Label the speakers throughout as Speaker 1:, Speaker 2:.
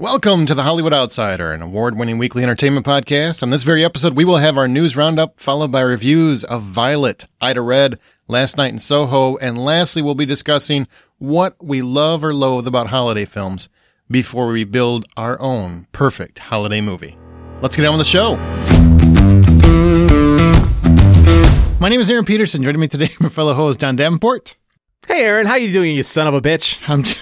Speaker 1: Welcome to the Hollywood Outsider, an award-winning weekly entertainment podcast. On this very episode, we will have our news roundup, followed by reviews of Violet, Ida Red, Last Night in Soho, and lastly, we'll be discussing what we love or loathe about holiday films before we build our own perfect holiday movie. Let's get on with the show. My name is Aaron Peterson. Joining me today, my fellow host, Don Davenport.
Speaker 2: Hey, Aaron. How you doing, you son of a bitch?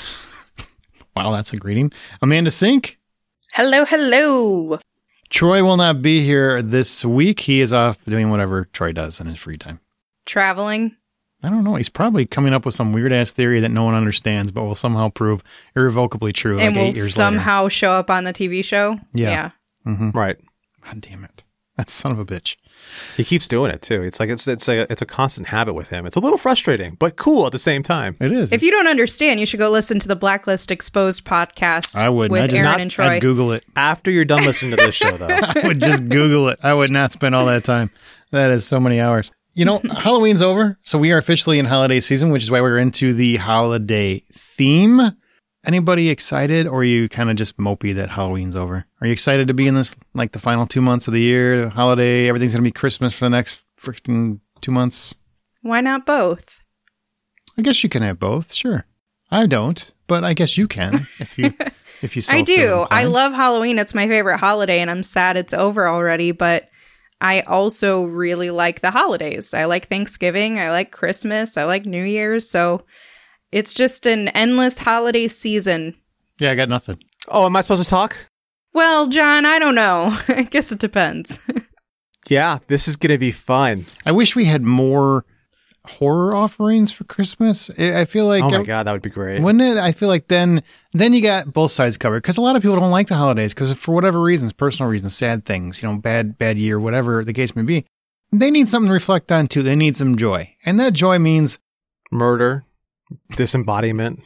Speaker 1: Wow, that's a greeting. Amanda Sink.
Speaker 3: Hello, hello.
Speaker 1: Troy will not be here this week. He is off doing whatever Troy does in his free time.
Speaker 3: Traveling?
Speaker 1: I don't know. He's probably coming up with some weird-ass theory that no one understands, but will somehow prove irrevocably true.
Speaker 3: And
Speaker 1: like
Speaker 3: will
Speaker 1: 8 years
Speaker 3: somehow
Speaker 1: later.
Speaker 3: show up on the TV show?
Speaker 1: Yeah. Mm-hmm.
Speaker 2: Right.
Speaker 1: God damn it. That son of a bitch.
Speaker 2: He keeps doing it, too. It's a constant habit with him. It's a little frustrating, but cool at the same time.
Speaker 1: It is.
Speaker 3: If you don't understand, you should go listen to the Blacklist Exposed podcast
Speaker 1: I wouldn't.
Speaker 3: with Aaron and Troy.
Speaker 1: I'd Google it.
Speaker 2: After you're done listening to this show, though.
Speaker 1: I would just Google it. I would not spend all that time. That is so many hours. You know, Halloween's over, so we are officially in holiday season, which is why we're into the holiday theme. Anybody excited, or are you kind of just mopey that Halloween's over? Are you excited to be in this, like the final 2 months of the year, the holiday, everything's going to be Christmas for the next freaking 2 months?
Speaker 3: Why not both?
Speaker 1: I guess you can have both, sure. I don't, but I guess you can if you so
Speaker 3: I do.
Speaker 1: feel
Speaker 3: I
Speaker 1: inclined.
Speaker 3: love Halloween. It's my favorite holiday, and I'm sad it's over already, but I also really like the holidays. I like Thanksgiving. I like Christmas. I like New Year's. So it's just an endless holiday season.
Speaker 1: Yeah, I got nothing.
Speaker 2: Oh, am I supposed to talk?
Speaker 3: Well, John, I don't know. I guess it depends.
Speaker 2: Yeah, this is going to be fun.
Speaker 1: I wish we had more horror offerings for Christmas. I feel like...
Speaker 2: Oh my God, that would be great.
Speaker 1: Wouldn't it? I feel like then you got both sides covered, because a lot of people don't like the holidays because for whatever reasons, personal reasons, sad things, bad year, whatever the case may be. They need something to reflect on too. They need some joy, and that joy means
Speaker 2: Murder, disembodiment.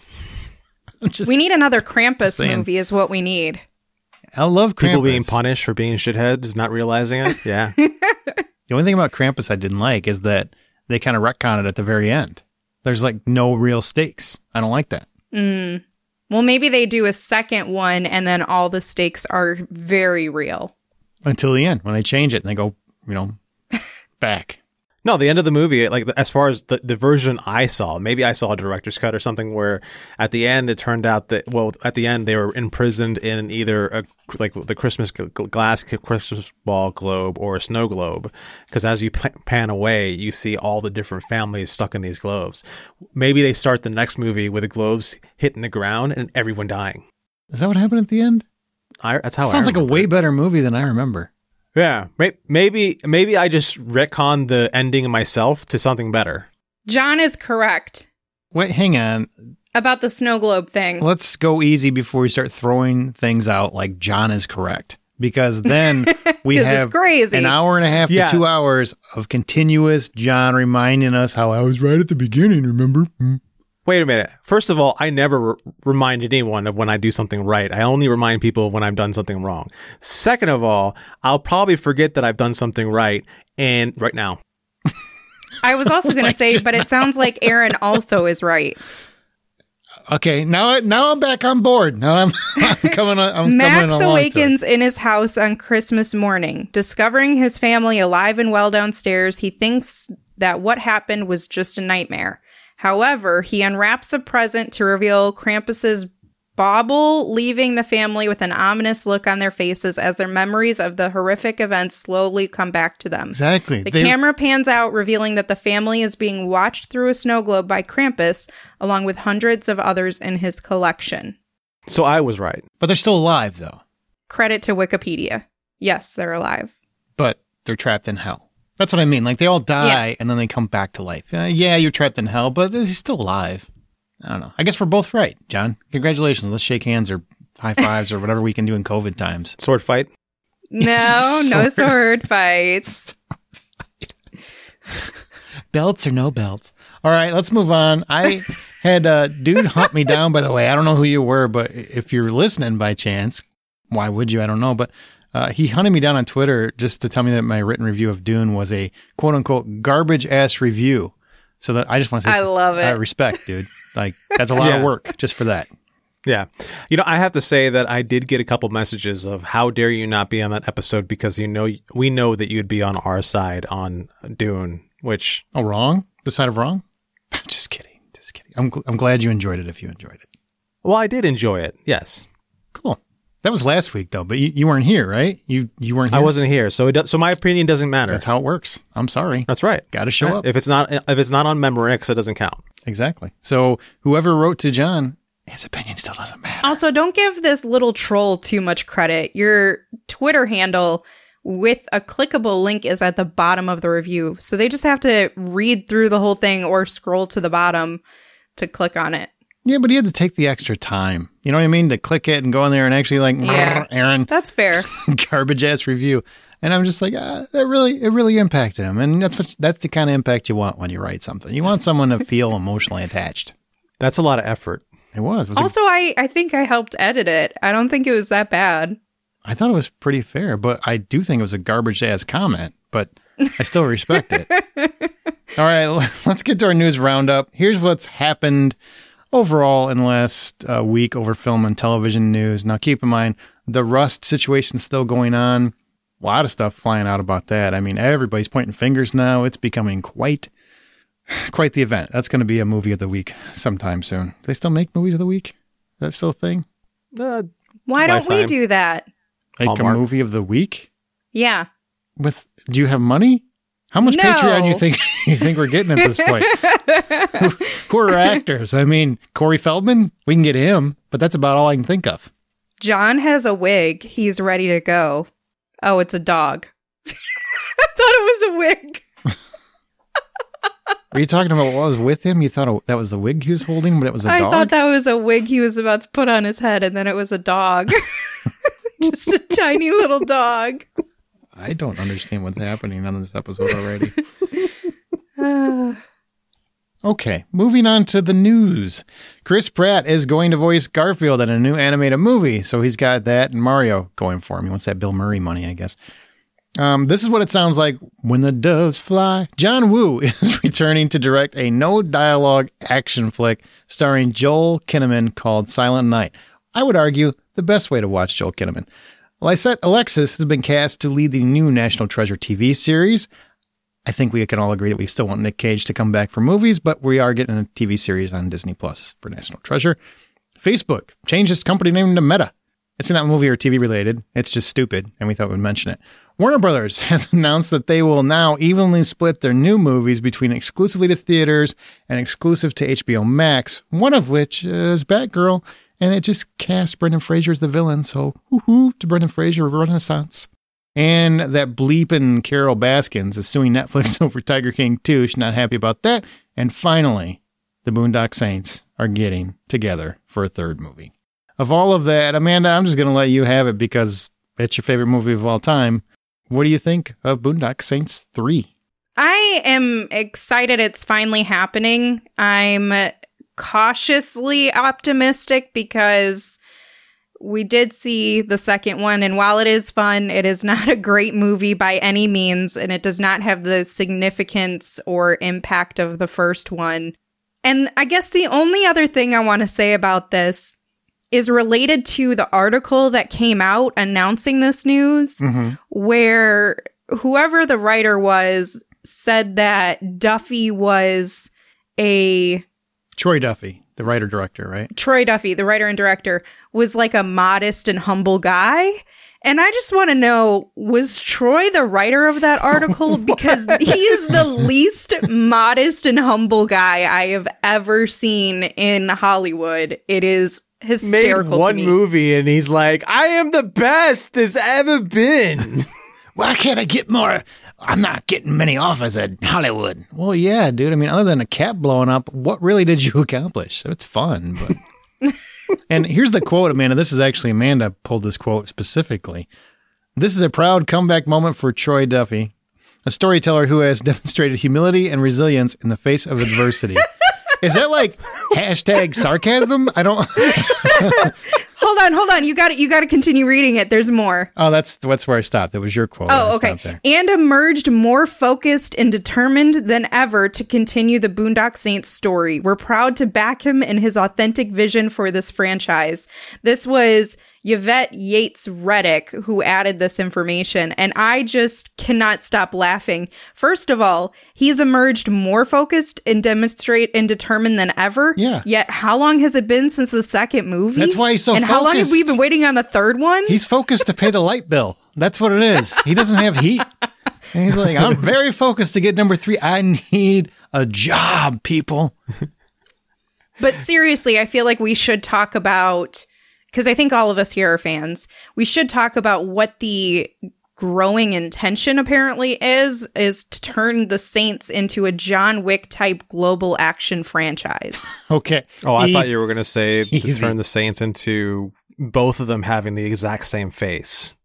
Speaker 3: We need another Krampus
Speaker 1: saying.
Speaker 3: movie is what we need.
Speaker 1: I love Krampus.
Speaker 2: People being punished for being shitheads, not realizing it. Yeah.
Speaker 1: The only thing about Krampus I didn't like is that they kind of retcon it at the very end. There's like no real stakes. I don't like that.
Speaker 3: Well, maybe they do a second one and then all the stakes are very real.
Speaker 1: Until the end, when they change it and they go, back.
Speaker 2: No, the end of the movie, like as far as the version I saw, maybe I saw a director's cut or something where at the end it turned out that, at the end they were imprisoned in either the Christmas glass Christmas ball globe or a snow globe. Because as you pan away, you see all the different families stuck in these globes. Maybe they start the next movie with the globes hitting the ground and everyone dying.
Speaker 1: Is that what happened at the end?
Speaker 2: That's how
Speaker 1: Sounds like a way better movie than I remember.
Speaker 2: Yeah, maybe I just retconned the ending myself to something better.
Speaker 3: John is correct
Speaker 1: Wait, hang on.
Speaker 3: about the snow globe thing.
Speaker 1: Let's go easy before we start throwing things out like John is correct. Because then we
Speaker 3: 'Cause
Speaker 1: have
Speaker 3: it's crazy.
Speaker 1: an hour and a half
Speaker 2: Yeah.
Speaker 1: to 2 hours of continuous John reminding us how I was right at the beginning, remember?
Speaker 2: Wait a minute. First of all, I never remind anyone of when I do something right. I only remind people when I've done something wrong. Second of all, I'll probably forget that I've done something right right now.
Speaker 3: I was also going to say, but it sounds like Aaron also is right.
Speaker 1: Okay, now I'm back on board. Now I'm coming on.
Speaker 3: Max
Speaker 1: along
Speaker 3: awakens in his house on Christmas morning. Discovering his family alive and well downstairs, he thinks that what happened was just a nightmare. However, he unwraps a present to reveal Krampus's bauble, leaving the family with an ominous look on their faces as their memories of the horrific events slowly come back to them.
Speaker 1: Exactly.
Speaker 3: The camera pans out, revealing that the family is being watched through a snow globe by Krampus, along with hundreds of others in his collection.
Speaker 2: So I was right.
Speaker 1: But they're still alive, though.
Speaker 3: Credit to Wikipedia. Yes, they're alive.
Speaker 1: But they're trapped in hell. That's what I mean. Like, they all die, and then they come back to life. Yeah, you're trapped in hell, but he's still alive. I don't know. I guess we're both right, John. Congratulations. Let's shake hands or high fives or whatever we can do in COVID times.
Speaker 2: Sword fight?
Speaker 3: No, no sword fights.
Speaker 1: Belts or no belts. All right, let's move on. I had a dude hunt me down, by the way. I don't know who you were, but if you're listening by chance, why would you? I don't know. But he hunted me down on Twitter just to tell me that my written review of Dune was a quote-unquote garbage-ass review. So that I just want to say,
Speaker 3: I love it.
Speaker 1: Respect, dude. Like, that's a lot of work just for that.
Speaker 2: Yeah. I have to say that I did get a couple messages of how dare you not be on that episode because we know that you'd be on our side on Dune, which...
Speaker 1: Oh, wrong? The side of wrong? Just kidding. I'm glad you enjoyed it if you enjoyed it.
Speaker 2: Well, I did enjoy it, yes.
Speaker 1: Cool. That was last week, though, but you weren't here, right? You weren't here?
Speaker 2: I wasn't here, so my opinion doesn't matter.
Speaker 1: That's how it works. I'm sorry.
Speaker 2: That's right.
Speaker 1: Got to show up.
Speaker 2: If it's not on Memorex, it doesn't count.
Speaker 1: Exactly. So whoever wrote to John, his opinion still doesn't matter.
Speaker 3: Also, don't give this little troll too much credit. Your Twitter handle with a clickable link is at the bottom of the review. So they just have to read through the whole thing or scroll to the bottom to click on it.
Speaker 1: Yeah, but he had to take the extra time. You know what I mean? To click it and go in there and actually Aaron.
Speaker 3: That's fair.
Speaker 1: Garbage ass review. And I'm just like, it really impacted him. And that's the kind of impact you want when you write something. You want someone to feel emotionally attached.
Speaker 2: That's a lot of effort.
Speaker 1: It was.
Speaker 3: Also, I think I helped edit it. I don't think it was that bad.
Speaker 1: I thought it was pretty fair, but I do think it was a garbage ass comment, but I still respect it. All right, let's get to our news roundup. Here's what's happened overall in the last week over film and television news. Now, keep in mind, the Rust situation's still going on. A lot of stuff flying out about that. I mean, everybody's pointing fingers now. It's becoming quite the event. That's going to be a movie of the week sometime soon. Do they still make movies of the week? Is that still a thing?
Speaker 3: Why don't we do that?
Speaker 1: Like
Speaker 2: Hallmark.
Speaker 1: a movie of the week?
Speaker 3: Yeah.
Speaker 1: Do you have money? How much Patreon you think we're getting at this point? Who are actors? I mean, Corey Feldman, we can get him, but that's about all I can think of.
Speaker 3: John has a wig. He's ready to go. Oh, it's a dog. I thought it was a wig.
Speaker 1: Were you talking about what was with him? You thought that was the wig he was holding, but it was a dog?
Speaker 3: I thought that was a wig he was about to put on his head, and then it was a dog. Just a tiny little dog.
Speaker 1: I don't understand what's happening on this episode already. Okay, moving on to the news. Chris Pratt is going to voice Garfield in a new animated movie, so he's got that and Mario going for him. He wants that Bill Murray money, I guess. This is what it sounds like when the doves fly. John Woo is returning to direct a no-dialogue action flick starring Joel Kinnaman called Silent Night. I would argue the best way to watch Joel Kinnaman. Lysette Alexis has been cast to lead the new National Treasure TV series. I think we can all agree that we still want Nick Cage to come back for movies, but we are getting a TV series on Disney Plus for National Treasure. Facebook changed its company name to Meta. It's not movie or TV related. It's just stupid, and we thought we'd mention it. Warner Brothers has announced that they will now evenly split their new movies between exclusively to theaters and exclusive to HBO Max, one of which is Batgirl, and it just cast Brendan Fraser as the villain, so woohoo to Brendan Fraser, Renaissance. And that bleeping Carol Baskins is suing Netflix over Tiger King 2. She's not happy about that. And finally, the Boondock Saints are getting together for a third movie. Of all of that, Amanda, I'm just going to let you have it because it's your favorite movie of all time. What do you think of Boondock Saints 3?
Speaker 3: I am excited it's finally happening. I'm cautiously optimistic because we did see the second one, and while it is fun, it is not a great movie by any means, and it does not have the significance or impact of the first one. And I guess the only other thing I want to say about this is related to the article that came out announcing this news, where whoever the writer was said that Duffy was
Speaker 1: Troy Duffy, the writer-director, right?
Speaker 3: Troy Duffy, the writer and director, was like a modest and humble guy. And I just want to know, was Troy the writer of that article? Because he is the least modest and humble guy I have ever seen in Hollywood. It is hysterical
Speaker 2: made one
Speaker 3: to me.
Speaker 2: movie and he's like, I am the best there's ever been.
Speaker 1: Why can't I get more? I'm not getting many offers at Hollywood. Well, yeah, dude. I mean, other than a cat blowing up, what really did you accomplish? It's fun, but... And here's the quote, Amanda. This is actually Amanda pulled this quote specifically. This is a proud comeback moment for Troy Duffy, a storyteller who has demonstrated humility and resilience in the face of adversity. Is that like hashtag sarcasm? I don't.
Speaker 3: Hold on. You got to continue reading it. There's more.
Speaker 1: Oh, that's where I stopped. That was your quote.
Speaker 3: Oh, okay. And emerged more focused and determined than ever to continue the Boondock Saints story. We're proud to back him in his authentic vision for this franchise. This was Yvette Yates Reddick who added this information, and I just cannot stop laughing. First of all, he's emerged more focused and determined than ever.
Speaker 1: Yeah.
Speaker 3: Yet, how long has it been since the second movie?
Speaker 1: That's why he's so
Speaker 3: and
Speaker 1: focused.
Speaker 3: how long have we been waiting on the third one?
Speaker 1: He's focused to pay the light bill. That's what it is. He doesn't have heat. And he's like, I'm very focused to get number 3. I need a job, people.
Speaker 3: But seriously, I feel like we should talk about, because I think all of us here are fans, we should talk about what the growing intention apparently is to turn the Saints into a John Wick type global action franchise.
Speaker 1: Okay.
Speaker 2: Oh, I thought you were going to say to turn the Saints into both of them having the exact same face.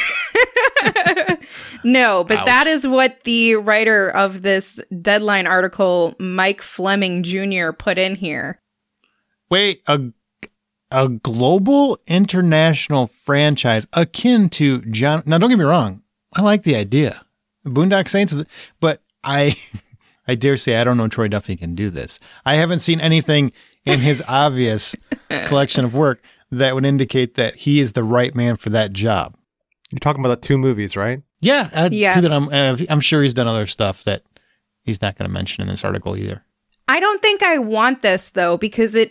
Speaker 3: No, but
Speaker 1: Ouch.
Speaker 3: That is what the writer of this Deadline article, Mike Fleming Jr., put in here.
Speaker 1: Wait, a global international franchise akin to John. Now, don't get me wrong. I like the idea. Boondock Saints, but I dare say I don't know Troy Duffy can do this. I haven't seen anything in his obvious collection of work that would indicate that he is the right man for that job.
Speaker 2: You're talking about the 2 movies, right?
Speaker 1: Yeah.
Speaker 3: Yes.
Speaker 1: Two that I'm sure he's done other stuff that he's not going to mention in this article either.
Speaker 3: I don't think I want this, though, because it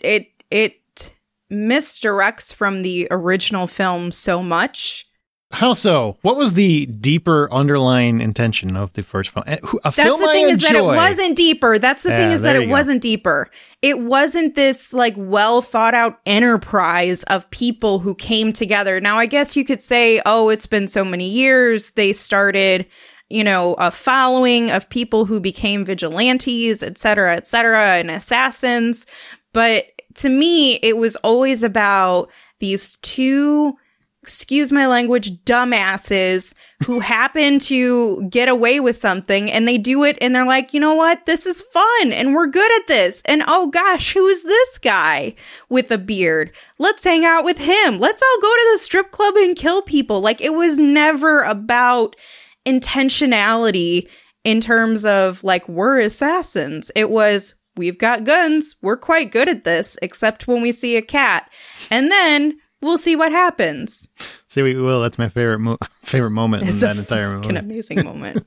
Speaker 3: misdirects from the original film so much.
Speaker 1: How so? What was the deeper underlying intention of the first film?
Speaker 3: That's the thing is that it wasn't deeper. That's the thing is that it wasn't deeper. It wasn't this like well thought out enterprise of people who came together. Now, I guess you could say, oh, it's been so many years. They started, a following of people who became vigilantes, et cetera, and assassins. But to me, it was always about these 2, excuse my language, dumbasses who happen to get away with something, and they do it and they're like, you know what? This is fun and we're good at this. And oh gosh, who is this guy with a beard? Let's hang out with him. Let's all go to the strip club and kill people. Like, it was never about intentionality in terms of like, we're assassins. It was, we've got guns. We're quite good at this, except when we see a cat. And then we'll see what happens.
Speaker 1: See, we will. That's my favorite moment in that entire movie.
Speaker 3: An amazing moment.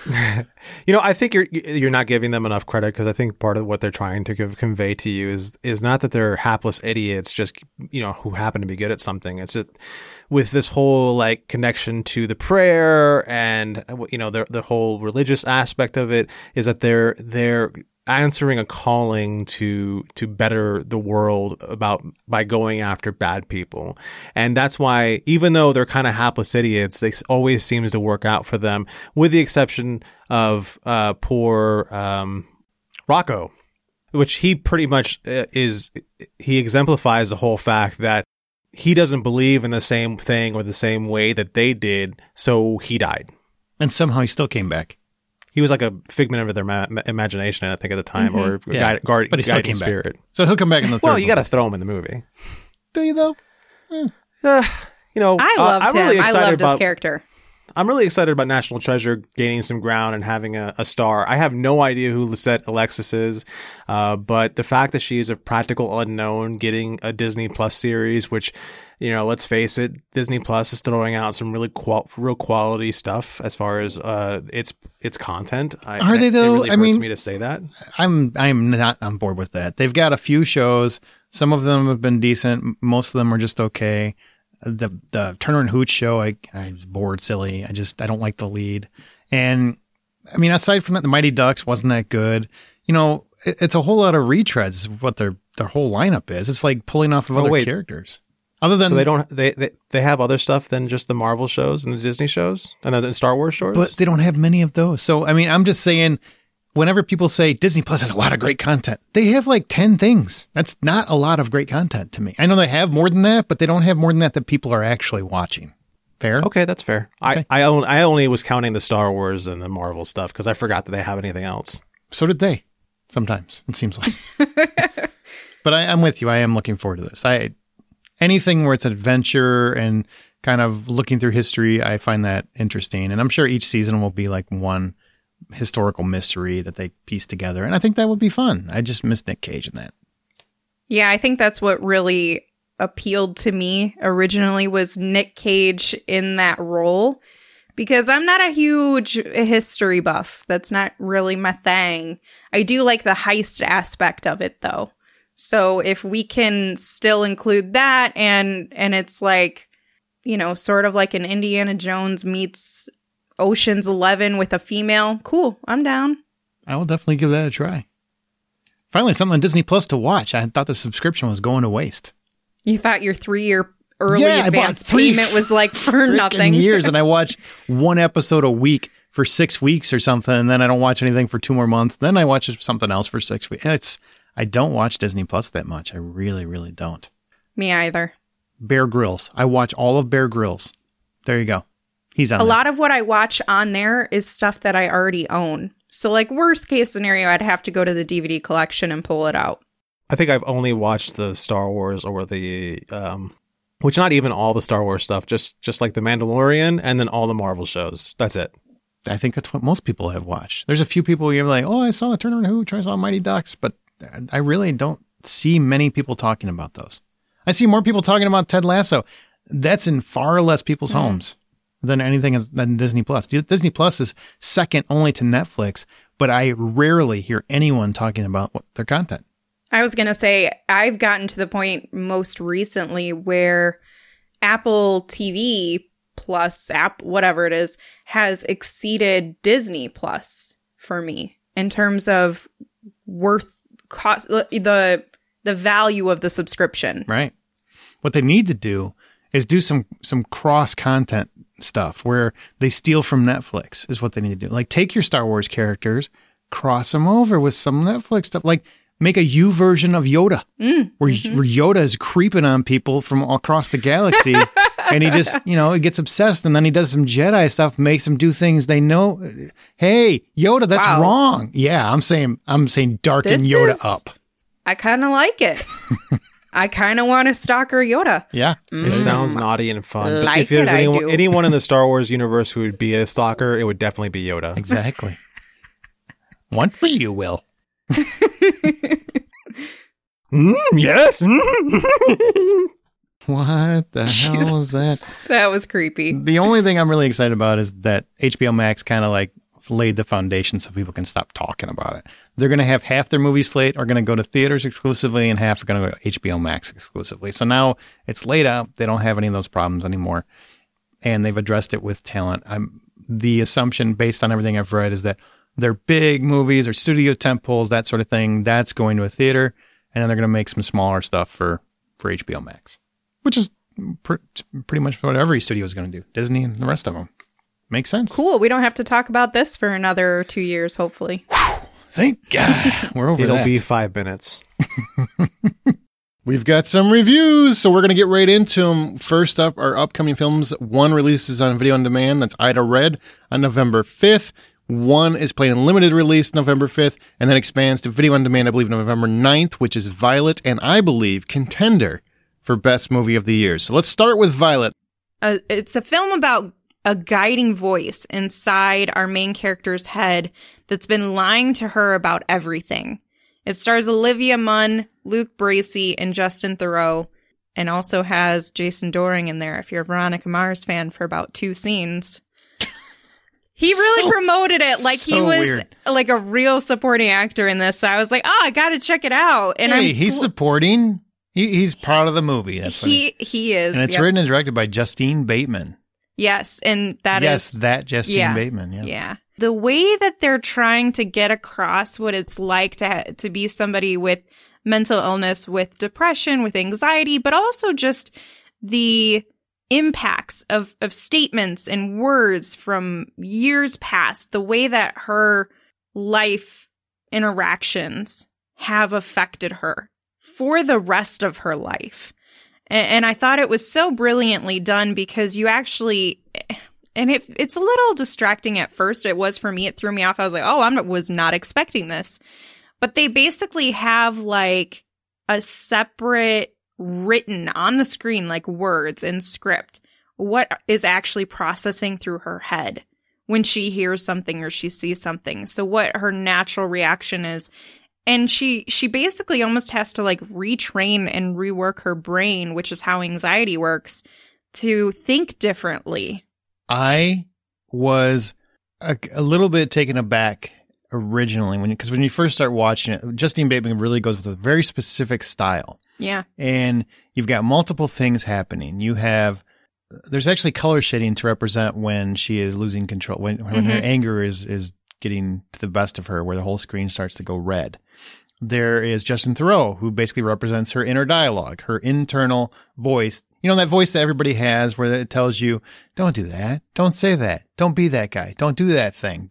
Speaker 2: I think you're not giving them enough credit, because I think part of what they're trying to convey to you is not that they're hapless idiots, just who happen to be good at something. It's that with this whole like connection to the prayer and the whole religious aspect of it is that they're answering a calling to better the world by going after bad people. And that's why, even though they're kind of hapless idiots, they always seems to work out for them, with the exception of poor Rocco, which he pretty much he exemplifies the whole fact that he doesn't believe in the same thing or the same way that they did, so he died.
Speaker 1: And somehow he still came back.
Speaker 2: He was like a figment of their imagination, I think, at the time, or
Speaker 1: but he still came
Speaker 2: spirit.
Speaker 1: Back. So he'll come back in the third.
Speaker 2: Well, you got to throw him in the movie.
Speaker 1: Do you though?
Speaker 3: I loved him. I loved his character.
Speaker 2: I'm really excited about National Treasure gaining some ground and having a star. I have no idea who Lisette Alexis is, but the fact that she is a practical unknown getting a Disney Plus series, which, let's face it, Disney Plus is throwing out some really real quality stuff as far as its content.
Speaker 1: Are they though?
Speaker 2: It really hurts me to say that.
Speaker 1: I'm not on board with that. They've got a few shows. Some of them have been decent. Most of them are just okay. The Turner and Hooch show, I was bored, silly. I don't like the lead. And I mean, aside from that, the Mighty Ducks wasn't that good. It's a whole lot of retreads of what their whole lineup is. It's like pulling off of other characters. Other than,
Speaker 2: so they have other stuff than just the Marvel shows and the Disney shows and the Star Wars shows?
Speaker 1: But they don't have many of those. So, I mean, I'm just saying, whenever people say Disney Plus has a lot of great content, they have like 10 things. That's not a lot of great content to me. I know they have more than that, but they don't have more than that people are actually watching. Fair?
Speaker 2: Okay, that's fair. Okay. I only was counting the Star Wars and the Marvel stuff because I forgot that they have anything else.
Speaker 1: So did they. Sometimes, it seems like. But I'm with you. I am looking forward to this. Anything where it's adventure and kind of looking through history, I find that interesting. And I'm sure each season will be like one historical mystery that they piece together. And I think that would be fun. I just miss Nick Cage in that.
Speaker 3: Yeah, I think that's what really appealed to me originally was Nick Cage in that role. Because I'm not a huge history buff. That's not really my thing. I do like the heist aspect of it, though. So if we can still include that and it's like, you know, sort of like an Indiana Jones meets Ocean's 11 with a female, cool, I'm down.
Speaker 1: I will definitely give that a try. Finally, something on Disney Plus to watch. I thought the subscription was going to waste.
Speaker 3: You thought your 3-year early advance payment was like for nothing.
Speaker 1: Years, and I watch one episode a week for 6 weeks or something, and then I don't watch anything for 2 more months. Then I watch something else for 6 weeks. I don't watch Disney Plus that much. I really, really don't.
Speaker 3: Me either.
Speaker 1: Bear Grylls. I watch all of Bear Grylls. There you go. He's on
Speaker 3: a lot of what I watch on there is stuff that I already own. So like worst case scenario, I'd have to go to the DVD collection and pull it out.
Speaker 2: I think I've only watched the Star Wars or the which not even all the Star Wars stuff, just like The Mandalorian and then all the Marvel shows. That's it.
Speaker 1: I think that's what most people have watched. There's a few people you're like, oh, I saw the Turner and Hooch, I saw Mighty Ducks, but I really don't see many people talking about those. I see more people talking about Ted Lasso. That's in far less people's homes than anything than Disney Plus. Disney Plus is second only to Netflix, but I rarely hear anyone talking about their content.
Speaker 3: I was going to say, I've gotten to the point most recently where Apple TV Plus, whatever it is, has exceeded Disney Plus for me in terms of cost, the value of the subscription.
Speaker 1: Right. What they need to do is do some cross content stuff where they steal from Netflix is what they need to do. Like take your Star Wars characters, cross them over with some Netflix stuff. Like make a U version of Yoda where Yoda is creeping on people from across the galaxy and he just, he gets obsessed and then he does some Jedi stuff, makes them do things they know. Hey, Yoda, that's wrong. Yeah, I'm saying darken Yoda up.
Speaker 3: I kind of like it. I kind of want to stalker Yoda.
Speaker 1: Yeah.
Speaker 2: It sounds naughty and fun.
Speaker 3: Like
Speaker 2: but if there's anyone in the Star Wars universe who would be a stalker, it would definitely be Yoda.
Speaker 1: Exactly. One for you, Will.
Speaker 2: Yes.
Speaker 1: What the hell was that?
Speaker 3: That was creepy.
Speaker 1: The only thing I'm really excited about is that HBO Max kind of like laid the foundation so people can stop talking about it. They're going to have half their movie slate are going to go to theaters exclusively and half are going to go to HBO Max exclusively. So now it's laid out. They don't have any of those problems anymore. And they've addressed it with talent. The assumption based on everything I've read is that their big movies or studio tentpoles, that sort of thing, that's going to a theater. And then they're going to make some smaller stuff for HBO Max, which is pretty much what every studio is going to do. Disney and the rest of them. Makes sense.
Speaker 3: Cool. We don't have to talk about this for another 2 years, hopefully.
Speaker 1: Thank God. We're over
Speaker 2: It'll be 5 minutes.
Speaker 1: We've got some reviews, so we're going to get right into them. First up, our upcoming films. One releases on video on demand. That's Ida Red on November 5th. One is playing in limited release November 5th, and then expands to video on demand, I believe, November 9th, which is Violet, and I believe contender for Best Movie of the Year. So let's start with Violet.
Speaker 3: It's a film about a guiding voice inside our main character's head that's been lying to her about everything. It stars Olivia Munn, Luke Bracey, and Justin Theroux, and also has Jason Dohring in there if you're a Veronica Mars fan for about 2 scenes. He really promoted it like he was weird. Like a real supporting actor in this. So I was like, oh, I got to check it out. And
Speaker 1: he's supporting. He's part of the movie. That's what
Speaker 3: he is.
Speaker 1: And it's written and directed by Justine Bateman.
Speaker 3: Yes, and that
Speaker 1: Justine Bateman.
Speaker 3: Yeah. The way that they're trying to get across what it's like to be somebody with mental illness, with depression, with anxiety, but also just the impacts of statements and words from years past, the way that her life interactions have affected her for the rest of her life. And I thought it was so brilliantly done because you actually, and it's a little distracting at first. It was for me. It threw me off. I was like, oh, I was not expecting this. but they basically have like a separate written on the screen, like words and script, what is actually processing through her head when she hears something or she sees something. So what her natural reaction is. And she basically almost has to like retrain and rework her brain, which is how anxiety works, to think differently.
Speaker 1: I was a little bit taken aback originally because when you first start watching it, Justine Bateman really goes with a very specific style.
Speaker 3: Yeah.
Speaker 1: And you've got multiple things happening. There's actually color shading to represent when she is losing control, when her anger is getting to the best of her, where the whole screen starts to go red. There is Justin Theroux, who basically represents her inner dialogue, her internal voice. You know, that voice that everybody has where it tells you, don't do that. Don't say that. Don't be that guy. Don't do that thing.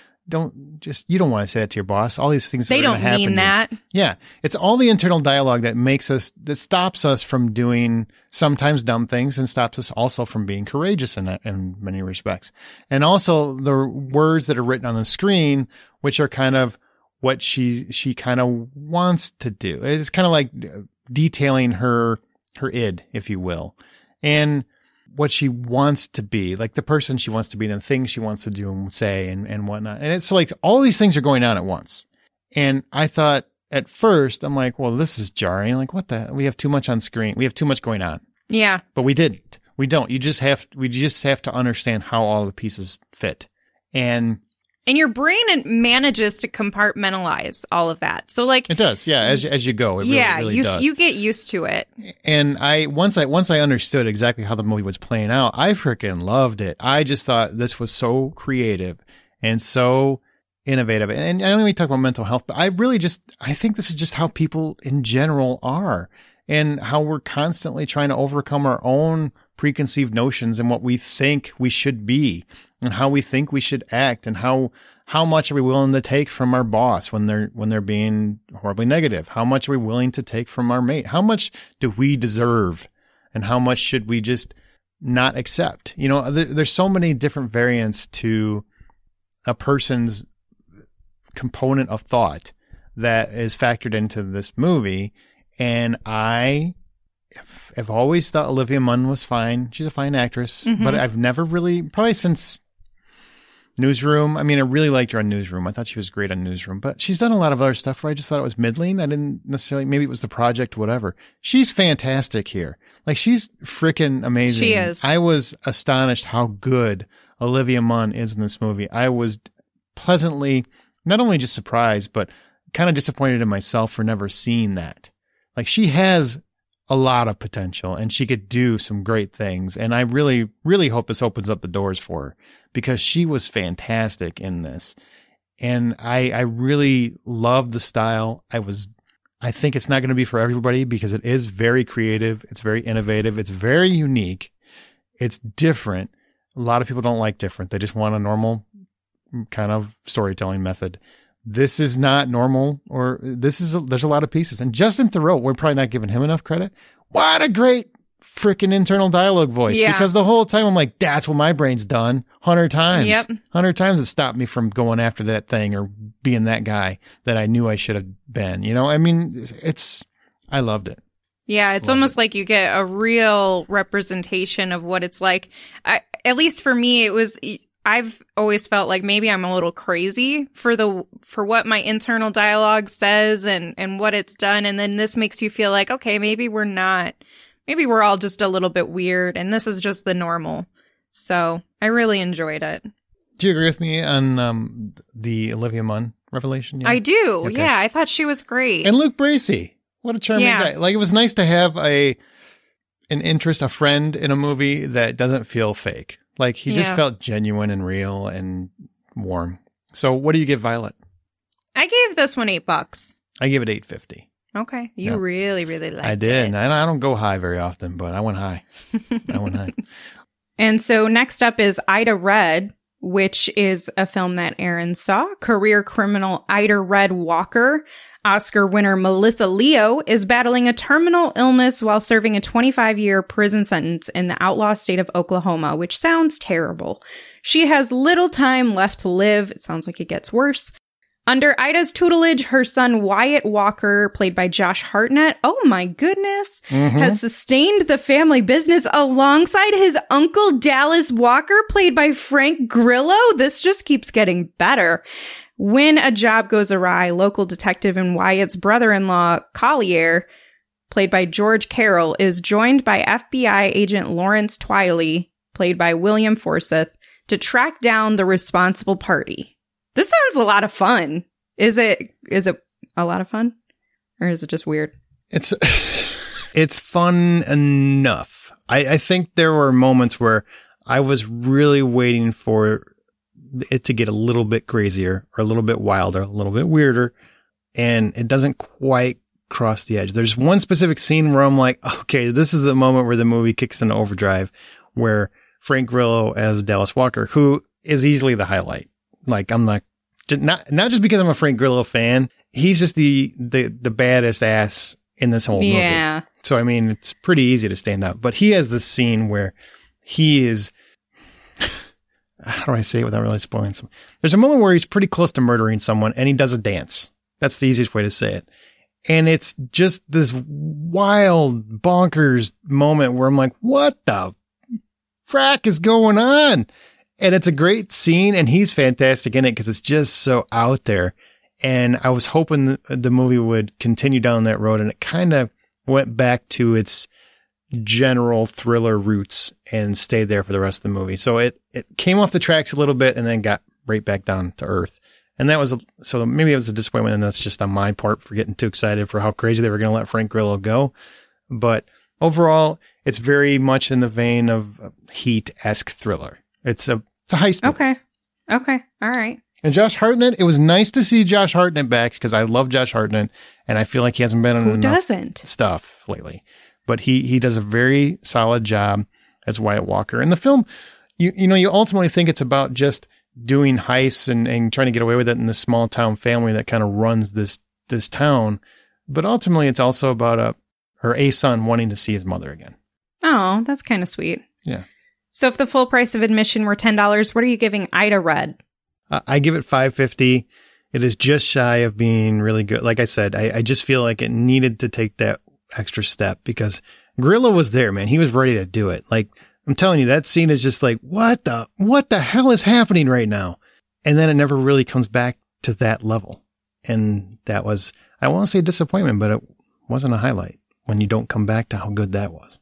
Speaker 1: You don't want to say that to your boss. All these things
Speaker 3: they don't mean that.
Speaker 1: Yeah. It's all the internal dialogue that stops us from doing sometimes dumb things and stops us also from being courageous in many respects. And also the words that are written on the screen, which are kind of what she kind of wants to do. It's kind of like detailing her id, if you will, and what she wants to be, like the person she wants to be, and the things she wants to do and say and whatnot. And it's like all these things are going on at once. And I thought at first, I'm like, well, this is jarring. Like, what the? We have too much on screen. We have too much going on.
Speaker 3: Yeah.
Speaker 1: But we didn't. We don't. We just have to understand how all the pieces fit. And
Speaker 3: your brain manages to compartmentalize all of that. So like
Speaker 1: it does, yeah. As you go, it really does.
Speaker 3: You get used to it.
Speaker 1: And once I understood exactly how the movie was playing out, I freaking loved it. I just thought this was so creative and so innovative. And I don't even talk about mental health, but I think this is just how people in general are, and how we're constantly trying to overcome our own preconceived notions and what we think we should be, and how we think we should act, and how much are we willing to take from our boss when they're being horribly negative? How much are we willing to take from our mate? How much do we deserve, and how much should we just not accept? You know, there's so many different variants to a person's component of thought that is factored into this movie. And I've always thought Olivia Munn was fine. She's a fine actress, but I've never really, probably since Newsroom. I mean, I really liked her on Newsroom. I thought she was great on Newsroom, but she's done a lot of other stuff where I just thought it was middling. I didn't necessarily, maybe it was The Project, whatever. She's fantastic here. Like, she's freaking amazing.
Speaker 3: She is.
Speaker 1: I was astonished how good Olivia Munn is in this movie. I was pleasantly, not only just surprised, but kind of disappointed in myself for never seeing that. Like, she has a lot of potential and she could do some great things. And I really, really hope this opens up the doors for her, because she was fantastic in this. And I really love the style. I think it's not going to be for everybody, because it is very creative. It's very innovative. It's very unique. It's different. A lot of people don't like different. They just want a normal kind of storytelling method. This is not normal, or there's a lot of pieces. And Justin Theroux, we're probably not giving him enough credit. What a great freaking internal dialogue voice.
Speaker 3: Yeah.
Speaker 1: Because the whole time I'm like, that's what my brain's done 100 times.
Speaker 3: Yep.
Speaker 1: 100 times it stopped me from going after that thing or being that guy that I knew I should have been. You know, I mean, I loved it.
Speaker 3: Yeah, it's almost like you get a real representation of what it's like. At least for me, I've always felt like maybe I'm a little crazy for what my internal dialogue says and what it's done. And then this makes you feel like, okay, maybe we're not. Maybe we're all just a little bit weird and this is just the normal. So I really enjoyed it.
Speaker 1: Do you agree with me on the Olivia Munn revelation? Yeah?
Speaker 3: I do.
Speaker 1: Okay.
Speaker 3: Yeah, I thought she was great.
Speaker 1: And Luke Bracey. What a charming guy. Like, it was nice to have a friend in a movie that doesn't feel fake. Like, he just felt genuine and real and warm. So what do you give Violet?
Speaker 3: I gave this one $8.
Speaker 1: I give it $8.50.
Speaker 3: Okay. You really, really liked it.
Speaker 1: I did. And I don't go high very often, but I went high.
Speaker 3: And so next up is Ida Red, which is a film that Aaron saw. Career criminal Ida Red Walker, Oscar winner Melissa Leo, is battling a terminal illness while serving a 25-year prison sentence in the outlaw state of Oklahoma, which sounds terrible. She has little time left to live. It sounds like it gets worse. Under Ida's tutelage, her son Wyatt Walker, played by Josh Hartnett, oh my goodness, has sustained the family business alongside his uncle Dallas Walker, played by Frank Grillo. This just keeps getting better. When a job goes awry, local detective and Wyatt's brother-in-law, Collier, played by George Carroll, is joined by FBI agent Lawrence Twiley, played by William Forsythe, to track down the responsible party. This sounds a lot of fun. Is it a lot of fun? Or is it just weird?
Speaker 1: It's fun enough. I think there were moments where I was really waiting for it to get a little bit crazier or a little bit wilder, a little bit weirder, and it doesn't quite cross the edge. There's one specific scene where I'm like, okay, this is the moment where the movie kicks into overdrive, where Frank Grillo as Dallas Walker, who is easily the highlight. Like, I'm not just because I'm a Frank Grillo fan. He's just the baddest ass in this whole movie. So, I mean, it's pretty easy to stand up. But he has this scene where he is, how do I say it without really spoiling something? There's a moment where he's pretty close to murdering someone and he does a dance. That's the easiest way to say it. And it's just this wild, bonkers moment where I'm like, what the frack is going on? And it's a great scene, and he's fantastic in it because it's just so out there. And I was hoping the movie would continue down that road, and it kind of went back to its general thriller roots and stayed there for the rest of the movie. So it came off the tracks a little bit and then got right back down to earth. And that was, so maybe it was a disappointment, and that's just on my part for getting too excited for how crazy they were going to let Frank Grillo go. But overall, it's very much in the vein of Heat-esque thriller. It's a heist movie.
Speaker 3: Okay. All right.
Speaker 1: And Josh Hartnett, it was nice to see Josh Hartnett back because I love Josh Hartnett and I feel like he hasn't been in enough stuff lately. But he does a very solid job as Wyatt Walker. In the film, you ultimately think it's about just doing heists and trying to get away with it in this small town family that kind of runs this town. But ultimately, it's also about a son wanting to see his mother again.
Speaker 3: Oh, that's kind of sweet.
Speaker 1: Yeah.
Speaker 3: So if the full price of admission were $10, what are you giving Ida Red?
Speaker 1: I give it $5.50. It is just shy of being really good. Like I said, I just feel like it needed to take that extra step because Grillo was there, man. He was ready to do it. Like, I'm telling you, that scene is just like, what the hell is happening right now? And then it never really comes back to that level. And that was, I won't say disappointment, but it wasn't a highlight when you don't come back to how good that was.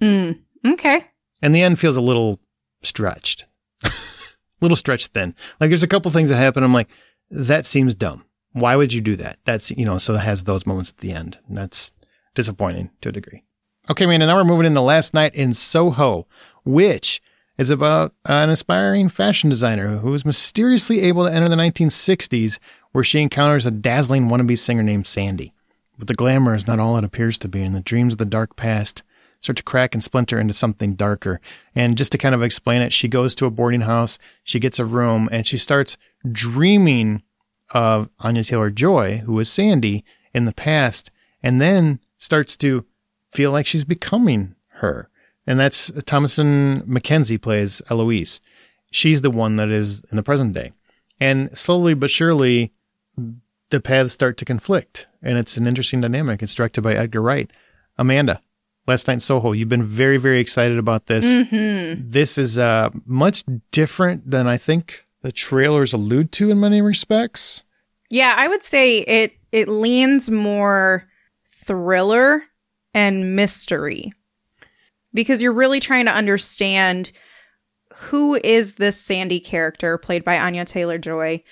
Speaker 3: Okay.
Speaker 1: And the end feels a little stretched. Little stretched thin. Like there's a couple things that happen. I'm like, that seems dumb. Why would you do that? That's, so it has those moments at the end. And that's disappointing to a degree. Okay, man. And now we're moving into Last Night in Soho, which is about an aspiring fashion designer who is mysteriously able to enter the 1960s where she encounters a dazzling wannabe singer named Sandy. But the glamour is not all it appears to be, and the dreams of the dark past start to crack and splinter into something darker. And just to kind of explain it, she goes to a boarding house, she gets a room, and she starts dreaming of Anya Taylor-Joy, who was Sandy in the past, and then starts to feel like she's becoming her. And that's Thomasin McKenzie plays Eloise. She's the one that is in the present day. And slowly but surely, the paths start to conflict. And it's an interesting dynamic. It's directed by Edgar Wright. Amanda, Last Night in Soho, you've been very, very excited about this. Mm-hmm. This is much different than I think the trailers allude to in many respects.
Speaker 3: Yeah, I would say it leans more thriller and mystery because you're really trying to understand who is this Sandy character played by Anya Taylor-Joy,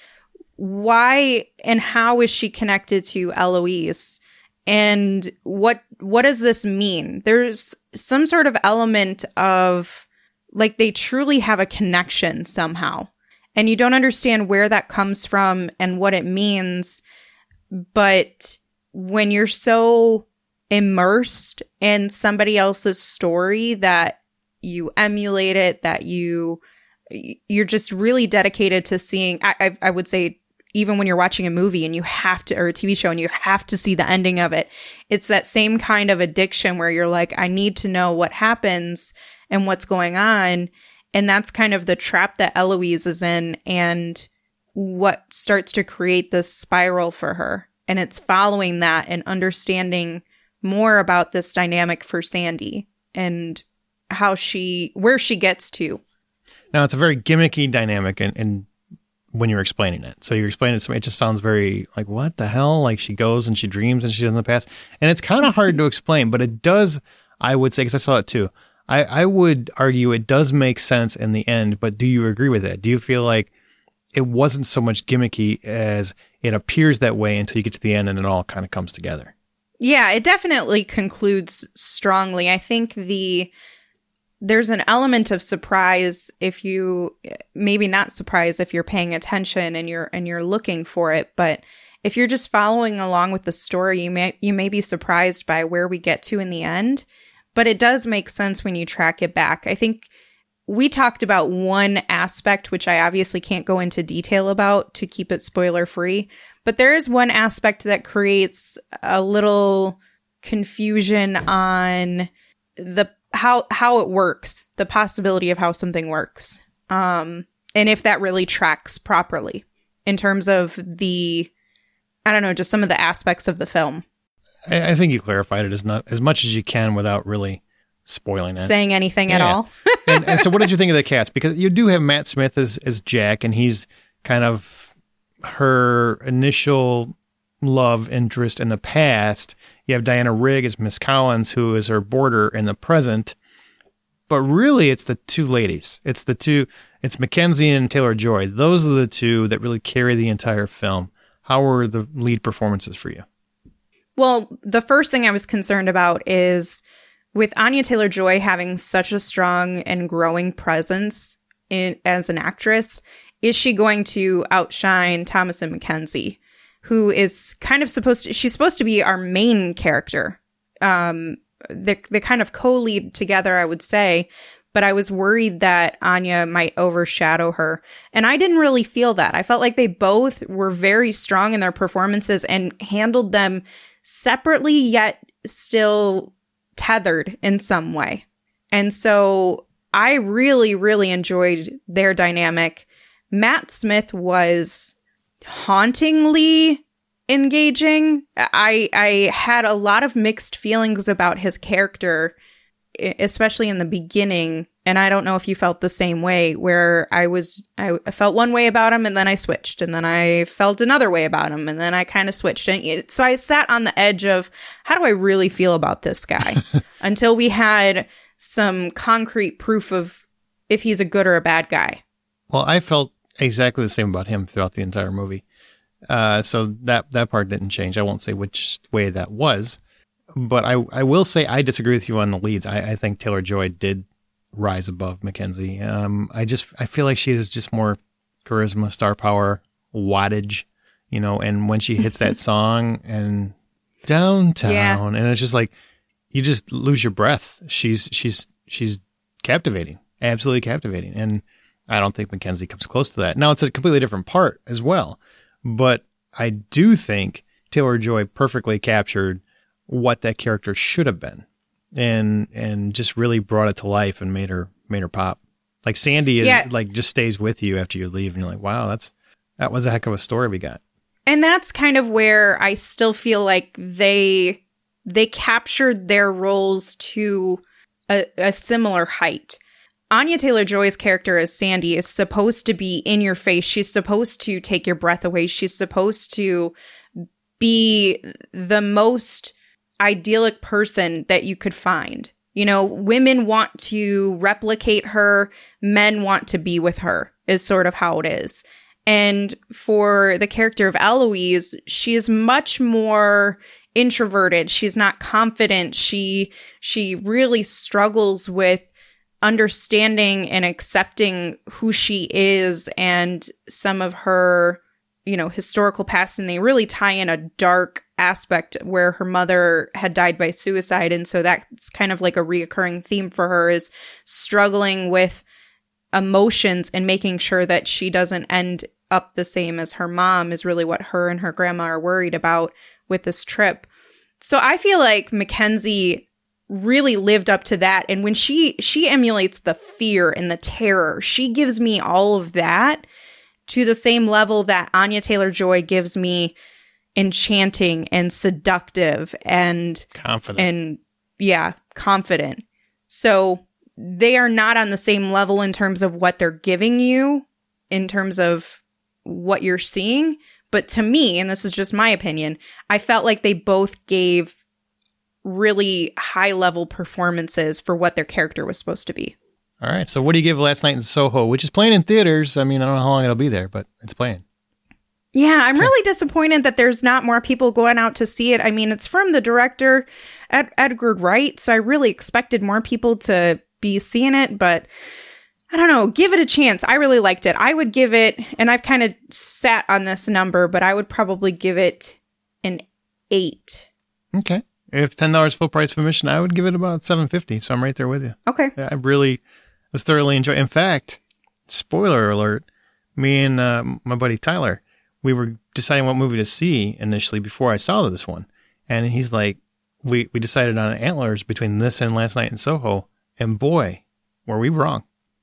Speaker 3: why and how is she connected to Eloise, and what does this mean? There's some sort of element of like they truly have a connection somehow, and you don't understand where that comes from and what it means, but when you're so immersed in somebody else's story that you emulate it, that you're just really dedicated to seeing, I would say, even when you're watching a movie and you have to, or a TV show and you have to see the ending of it, it's that same kind of addiction where you're like, I need to know what happens and what's going on. And that's kind of the trap that Eloise is in. And what starts to create this spiral for her. And it's following that and understanding more about this dynamic for Sandy and where she gets to.
Speaker 1: Now, it's a very gimmicky dynamic and when you're explaining it. So you're explaining it to me, it just sounds very like, what the hell? Like she goes and she dreams and she's in the past. And it's kind of hard to explain, but it does, I would say, because I saw it too. I would argue it does make sense in the end, but do you agree with it? Do you feel like it wasn't so much gimmicky as it appears that way until you get to the end and it all kind of comes together?
Speaker 3: Yeah, it definitely concludes strongly. I think there's an element of surprise if you, maybe not surprise if you're paying attention and you're looking for it, but if you're just following along with the story, you may be surprised by where we get to in the end, but it does make sense when you track it back. I think we talked about one aspect, which I obviously can't go into detail about to keep it spoiler free, but there is one aspect that creates a little confusion on how it works, the possibility of how something works, and if that really tracks properly in terms of just some of the aspects of the film.
Speaker 1: I think you clarified it as much as you can without really spoiling it.
Speaker 3: Saying anything at all.
Speaker 1: and so what did you think of the cast? Because you do have Matt Smith as Jack, and he's kind of her initial love interest in the past. You have Diana Rigg as Miss Collins, who is her boarder in the present. But really, it's the two ladies. It's Mackenzie and Taylor-Joy. Those are the two that really carry the entire film. How were the lead performances for you?
Speaker 3: Well, the first thing I was concerned about is with Anya Taylor-Joy having such a strong and growing presence as an actress, is she going to outshine Thomasin McKenzie, who is kind of she's supposed to be our main character. They kind of co-lead together, I would say, but I was worried that Anya might overshadow her. And I didn't really feel that. I felt like they both were very strong in their performances and handled them separately, yet still tethered in some way. And so I really, really enjoyed their dynamic. Matt Smith was hauntingly engaging. I had a lot of mixed feelings about his character, especially in the beginning. And I don't know if you felt the same way, where I felt one way about him and then I switched, and then I felt another way about him and then I kind of switched. And so I sat on the edge of, how do I really feel about this guy? Until we had some concrete proof of if he's a good or a bad guy.
Speaker 1: Well, I felt exactly the same about him throughout the entire movie. So that part didn't change. I won't say which way that was, but I will say I disagree with you on the leads. I think Taylor-Joy did rise above Mackenzie. I feel like she has just more charisma, star power, wattage, and when she hits that song and downtown, and it's just like, you just lose your breath. She's captivating, absolutely captivating. And I don't think Mackenzie comes close to that. Now it's a completely different part as well. But I do think Taylor-Joy perfectly captured what that character should have been, and just really brought it to life and made her pop. Like Sandy is like just stays with you after you leave, and you're like, wow, that was a heck of a story we got.
Speaker 3: And that's kind of where I still feel like they captured their roles to a similar height. Anya Taylor-Joy's character as Sandy is supposed to be in your face. She's supposed to take your breath away. She's supposed to be the most idyllic person that you could find. Women want to replicate her. Men want to be with her, is sort of how it is. And for the character of Eloise, she is much more introverted. She's not confident. She really struggles with understanding and accepting who she is and some of her, historical past. And they really tie in a dark aspect where her mother had died by suicide. And so that's kind of like a reoccurring theme for her, is struggling with emotions and making sure that she doesn't end up the same as her mom is really what her and her grandma are worried about with this trip. So I feel like Mackenzie really lived up to that. And when she emulates the fear and the terror, she gives me all of that. to the same level that Anya Taylor-Joy gives me enchanting and seductive and
Speaker 1: Confident.
Speaker 3: and confident. So they are not on the same level in terms of what they're giving you, in terms of what you're seeing. But to me, and this is just my opinion, I felt like they both gave really high level performances for what their character was supposed to be.
Speaker 1: All right. So what do you give Last Night in Soho, which is playing in theaters? I mean, I don't know how long it'll be there, but it's playing.
Speaker 3: Yeah, I'm really disappointed that there's not more people going out to see it. I mean, it's from the director, Edgar Wright, so I really expected more people to be seeing it, but I don't know, give it a chance. I really liked it. I would give it, and I've kind of sat on this number, but I would probably give it an 8.
Speaker 1: Okay. If $10 full price of admission, I would give it about $7.50. So I'm right there with you.
Speaker 3: Okay.
Speaker 1: I really was thoroughly enjoying. In fact, spoiler alert, me and my buddy Tyler, we were deciding what movie to see initially before I saw this one. And he's like, we decided on Antlers between this and Last Night in Soho. And boy, were we wrong.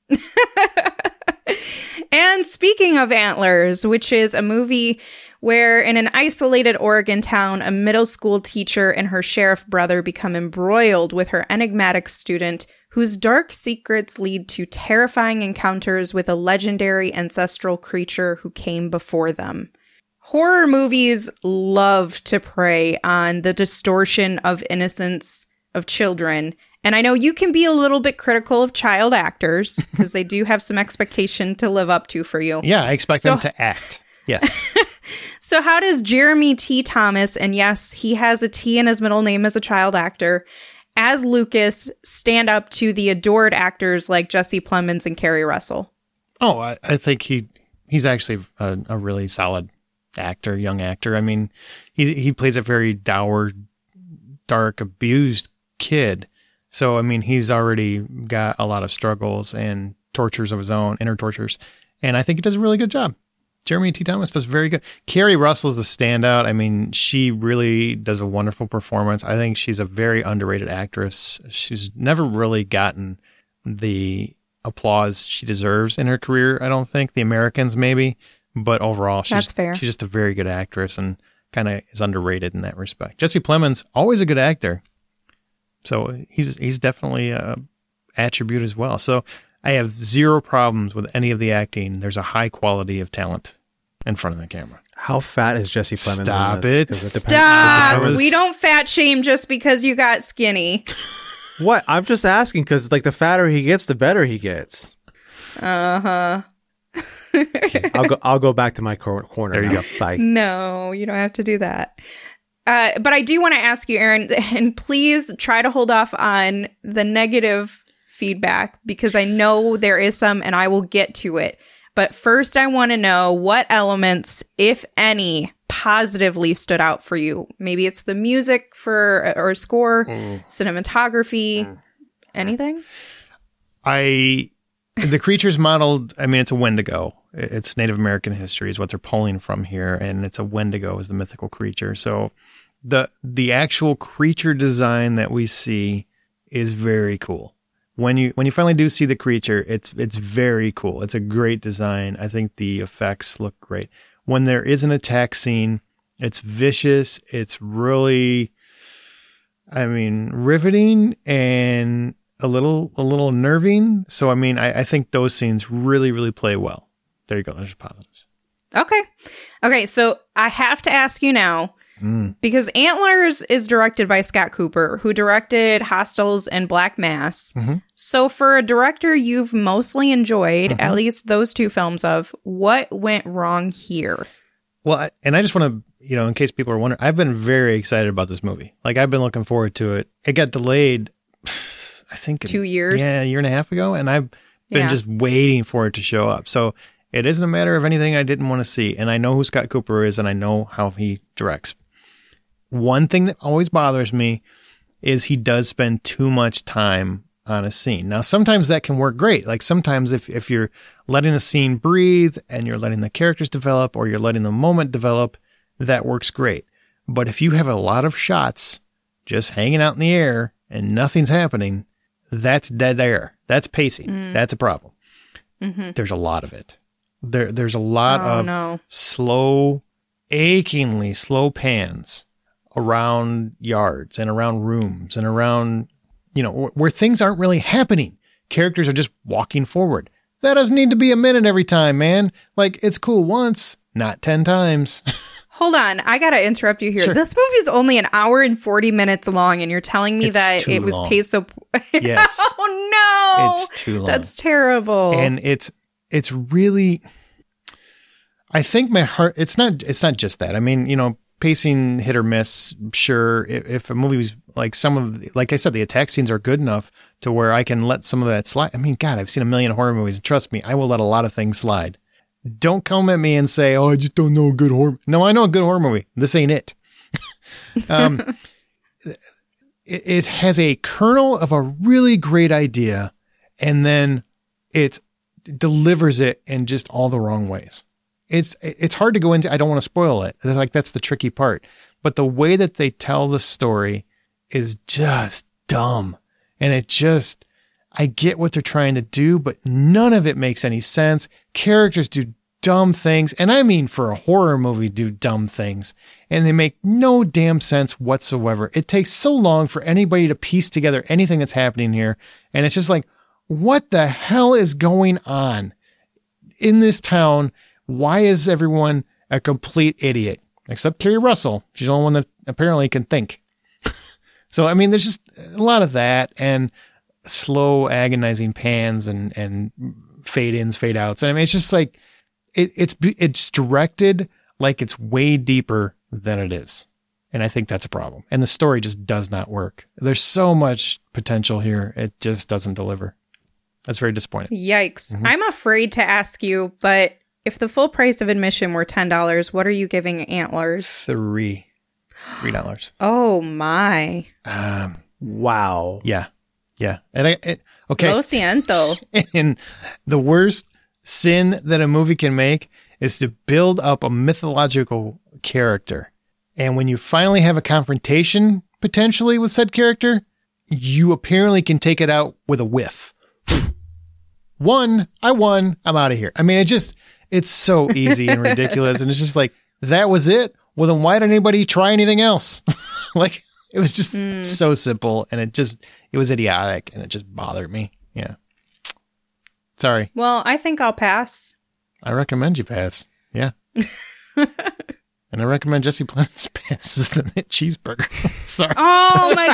Speaker 3: And speaking of Antlers, which is a movie where in an isolated Oregon town, a middle school teacher and her sheriff brother become embroiled with her enigmatic student, whose dark secrets lead to terrifying encounters with a legendary ancestral creature who came before them. Horror movies love to prey on the distortion of innocence of children. And I know you can be a little bit critical of child actors because they do have some expectation to live up to for you.
Speaker 1: Yeah, I expect them to act. Yes.
Speaker 3: So how does Jeremy T. Thomas, and yes, he has a T in his middle name as a child actor, as Lucas, stand up to the adored actors like Jesse Plemons and Kerry Russell?
Speaker 1: Oh, I think he's actually a really solid actor, young actor. I mean, he plays a very dour, dark, abused kid. So, I mean, he's already got a lot of struggles and tortures of his own, inner tortures. And I think he does a really good job. Jeremy T. Thomas does very good. Kerry Russell is a standout. I mean, she really does a wonderful performance. I think she's a very underrated actress. She's never really gotten the applause she deserves in her career, I don't think. The Americans, maybe. But overall,
Speaker 3: That's fair.
Speaker 1: She's just a very good actress and kind of is underrated in that respect. Jesse Plemons, always a good actor. So he's definitely an attribute as well. So I have zero problems with any of the acting. There's a high quality of talent in front of the camera.
Speaker 2: How fat is Jesse Plemons?
Speaker 1: Stop
Speaker 2: in this?
Speaker 1: it.
Speaker 3: Stop! We don't fat shame just because you got skinny.
Speaker 2: What? I'm just asking because, like, the fatter he gets, the better he gets.
Speaker 3: Uh-huh.
Speaker 2: I'll go back to my corner.
Speaker 1: There you
Speaker 2: now.
Speaker 1: go.
Speaker 2: Bye.
Speaker 3: No, you don't have to do that. But I do want to ask you, Aaron, and please try to hold off on the negative feedback because I know there is some and I will get to it. But first, I want to know what elements, if any, positively stood out for you. Maybe it's the music or score, cinematography, anything?
Speaker 1: The creature's modeled, I mean, it's a Wendigo. It's Native American history is what they're pulling from here. And it's a Wendigo is the mythical creature. So the actual creature design that we see is very cool. When you finally do see the creature, it's very cool. It's a great design. I think the effects look great. When there is an attack scene, it's vicious. It's really, I mean, riveting and a little unnerving. So, I mean, I think those scenes really, really play well. There you go. There's positives.
Speaker 3: Okay. So I have to ask you now, because Antlers is directed by Scott Cooper, who directed Hostiles and Black Mass.
Speaker 1: Mm-hmm.
Speaker 3: So for a director you've mostly enjoyed, at least those two films of, what went wrong here?
Speaker 1: Well, and I just want to, in case people are wondering, I've been very excited about this movie. Like, I've been looking forward to it. It got delayed, I think
Speaker 3: 2 years.
Speaker 1: Yeah, a year and a half ago. And I've been just waiting for it to show up. So it isn't a matter of anything I didn't want to see. And I know who Scott Cooper is and I know how he directs. One thing that always bothers me is he does spend too much time on a scene. Now, sometimes that can work great. Like sometimes if you're letting a scene breathe and you're letting the characters develop or you're letting the moment develop, that works great. But if you have a lot of shots just hanging out in the air and nothing's happening, that's dead air. That's pacing. That's a problem. There's a lot of it. There's a lot of slow, achingly slow pans around yards and around rooms and around, where things aren't really happening. Characters are just walking forward. That doesn't need to be a minute every time, man. Like, it's cool once, not 10 times.
Speaker 3: Hold on. I got to interrupt you here.
Speaker 1: Sure.
Speaker 3: This movie is only an hour and 40 minutes long, and you're telling me that it was paced so...
Speaker 1: Yes.
Speaker 3: Oh, no.
Speaker 1: It's too long.
Speaker 3: That's terrible.
Speaker 1: And it's really... I think my heart... It's not just that. I mean, pacing hit or miss, sure. If a movie was like I said, the attack scenes are good enough to where I can let some of that slide. I mean, God, I've seen a million horror movies. Trust me, I will let a lot of things slide. Don't come at me and say, "Oh, I just don't know a good horror." No, I know a good horror movie. This ain't it. It has a kernel of a really great idea, and then it delivers it in just all the wrong ways. It's hard to go into. I don't want to spoil it. That's the tricky part. But the way that they tell the story is just dumb, and I get what they're trying to do, but none of it makes any sense. Characters do dumb things, and I mean for a horror movie do dumb things, and they make no damn sense whatsoever. It takes so long for anybody to piece together anything that's happening here, and it's just like, what the hell is going on in this town? Why is everyone a complete idiot? Except Kerry Russell. She's the only one that apparently can think. So, I mean, there's just a lot of that, and slow, agonizing pans and fade ins, fade outs. And I mean, it's just like, it's directed like it's way deeper than it is. And I think that's a problem. And the story just does not work. There's so much potential here. It just doesn't deliver. That's very disappointing.
Speaker 3: Yikes. Mm-hmm. I'm afraid to ask you, but if the full price of admission were $10, what are you giving Antlers?
Speaker 1: $3.
Speaker 3: Oh my.
Speaker 2: Wow.
Speaker 1: Yeah. Yeah. And okay.
Speaker 3: Lo siento.
Speaker 1: And the worst sin that a movie can make is to build up a mythological character. And when you finally have a confrontation potentially with said character, you apparently can take it out with a whiff. I won, I'm out of here. I mean, it's so easy and ridiculous. And it's just like, that was it? Well, then why didn't anybody try anything else? Like, it was just so simple, and it was idiotic, and it just bothered me. Yeah. Sorry.
Speaker 3: Well, I think I'll pass.
Speaker 1: I recommend you pass. Yeah. And I recommend Jesse Plemons passes the cheeseburger. Sorry.
Speaker 3: Oh my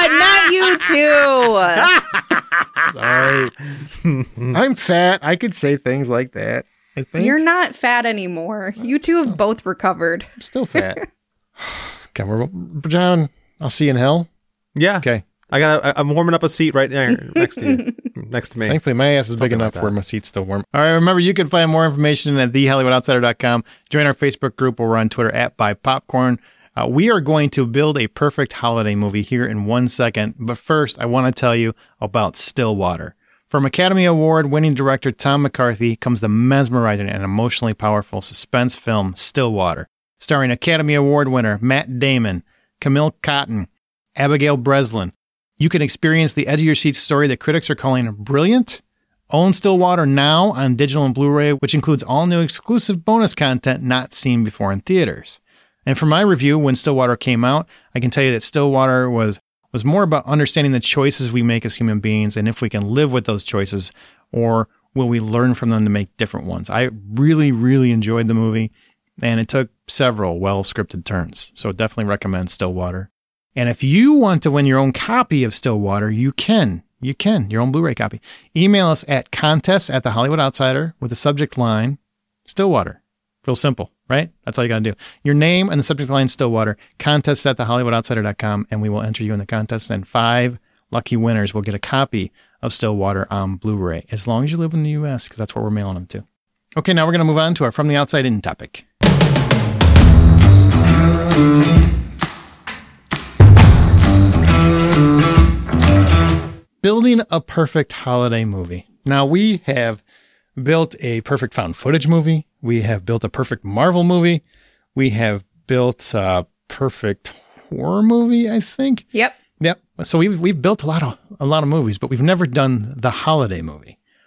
Speaker 3: God, not you two.
Speaker 1: Sorry. I'm fat. I could say things like that, I think.
Speaker 3: You're not fat anymore. You two have both recovered.
Speaker 1: I'm still fat. Okay, John, I'll see you in hell.
Speaker 2: Yeah.
Speaker 1: Okay.
Speaker 2: I'm warming up a seat right there next to you, next to me.
Speaker 1: Thankfully, my ass is big enough where my seat's still warm. All right, remember, you can find more information at thehollywoodoutsiders.com. Join our Facebook group. We're on Twitter at BuyPopcorn. We are going to build a perfect holiday movie here in 1 second. But first, I want to tell you about Stillwater. From Academy Award-winning director Tom McCarthy comes the mesmerizing and emotionally powerful suspense film Stillwater, starring Academy Award winner Matt Damon, Camille Cotton, Abigail Breslin. You can experience the edge-of-your-seat story that critics are calling brilliant. Own Stillwater now on digital and Blu-ray, which includes all new exclusive bonus content not seen before in theaters. And for my review, when Stillwater came out, I can tell you that Stillwater was more about understanding the choices we make as human beings and if we can live with those choices, or will we learn from them to make different ones. I really, really enjoyed the movie, and it took several well-scripted turns. So definitely recommend Stillwater. And if you want to win your own copy of Stillwater, you can, your own Blu-ray copy. Email us at contest@The Hollywood Outsider with the subject line Stillwater. Real simple, right? That's all you got to do. Your name and the subject line Stillwater, contest@thehollywoodoutsiders.com, and we will enter you in the contest, and 5 lucky winners will get a copy of Stillwater on Blu-ray, as long as you live in the U.S., because that's where we're mailing them to. Okay, now we're going to move on to our From the Outside In topic. Building a perfect holiday movie. Now, we have built a perfect found footage movie. We have built a perfect Marvel movie. We have built a perfect horror movie, I think.
Speaker 3: Yep.
Speaker 1: So we've built a lot of movies, but we've never done the holiday movie.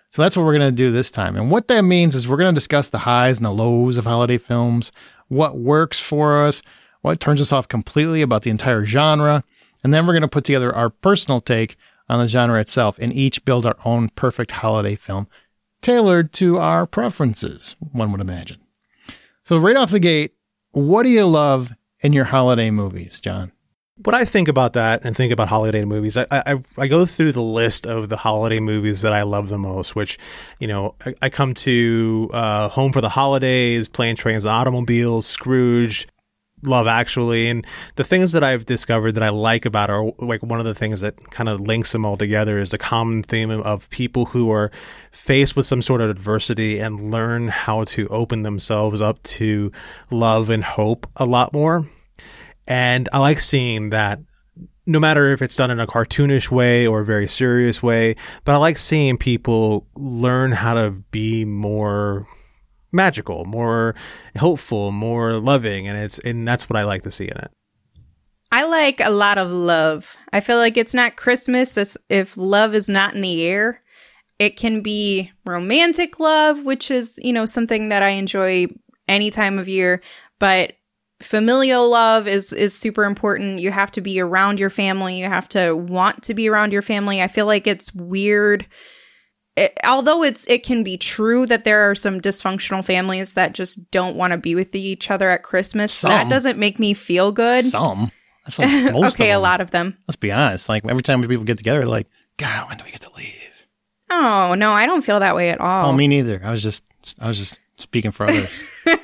Speaker 1: So that's what we're going to do this time. And what that means is we're going to discuss the highs and the lows of holiday films, what works for us, what turns us off completely about the entire genre. And then we're going to put together our personal take on the genre itself and each build our own perfect holiday film tailored to our preferences, one would imagine. So right off the gate, what do you love in your holiday movies, John?
Speaker 2: What I think about that and think about holiday movies, I go through the list of the holiday movies that I love the most, which, I come to Home for the Holidays, Planes, Trains, and Automobiles, Scrooge, Love Actually, and the things that I've discovered that I like about are like one of the things that kind of links them all together is the common theme of people who are faced with some sort of adversity and learn how to open themselves up to love and hope a lot more. And I like seeing that no matter if it's done in a cartoonish way or a very serious way, but I like seeing people learn how to be more magical, more hopeful, more loving. And that's what I like to see in it.
Speaker 3: I like a lot of love. I feel like it's not Christmas if love is not in the air. It can be romantic love, which is, something that I enjoy any time of year, but familial love is super important. You have to be around your family. You have to want to be around your family. I feel like it's weird. Although it can be true that there are some dysfunctional families that just don't want to be with each other at Christmas. That doesn't make me feel good.
Speaker 1: Some. That's like most
Speaker 3: okay,
Speaker 1: of them.
Speaker 3: A lot of them.
Speaker 1: Let's be honest. Like every time people get together, like, God, when do we get to leave?
Speaker 3: Oh, no, I don't feel that way at all.
Speaker 1: Oh, me neither. I was just speaking for others.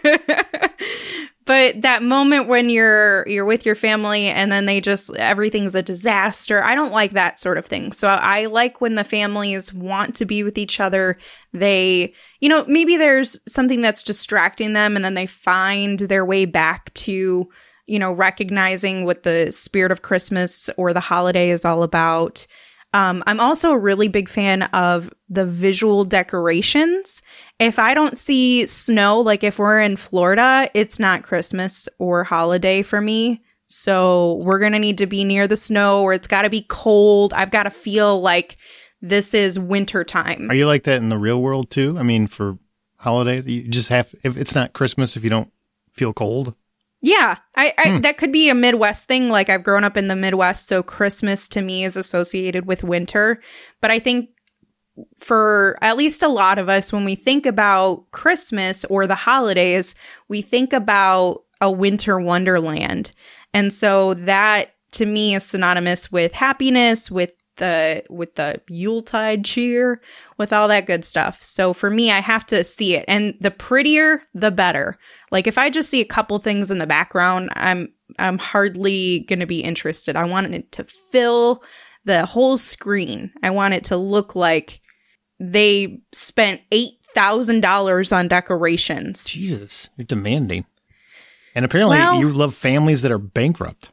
Speaker 3: But that moment when you're with your family and then everything's a disaster, I don't like that sort of thing. So I like when the families want to be with each other. They, maybe there's something that's distracting them and then they find their way back to, recognizing what the spirit of Christmas or the holiday is all about. I'm also a really big fan of the visual decorations. If I don't see snow, like if we're in Florida, it's not Christmas or holiday for me. So we're going to need to be near the snow or it's got to be cold. I've got to feel like this is winter time.
Speaker 1: Are you like that in the real world too? I mean, for holidays, you just have, if it's not Christmas, if you don't feel cold.
Speaker 3: Yeah, I that could be a Midwest thing. Like I've grown up in the Midwest, so Christmas to me is associated with winter. But I think for at least a lot of us, when we think about Christmas or the holidays, we think about a winter wonderland. And so that to me is synonymous with happiness, with the Yuletide cheer, with all that good stuff. So for me, I have to see it. And the prettier, the better. Like if I just see a couple things in the background, I'm hardly going to be interested. I want it to fill the whole screen. I want it to look like they spent $8,000 on decorations.
Speaker 1: Jesus, you're demanding. And apparently you love families that are bankrupt.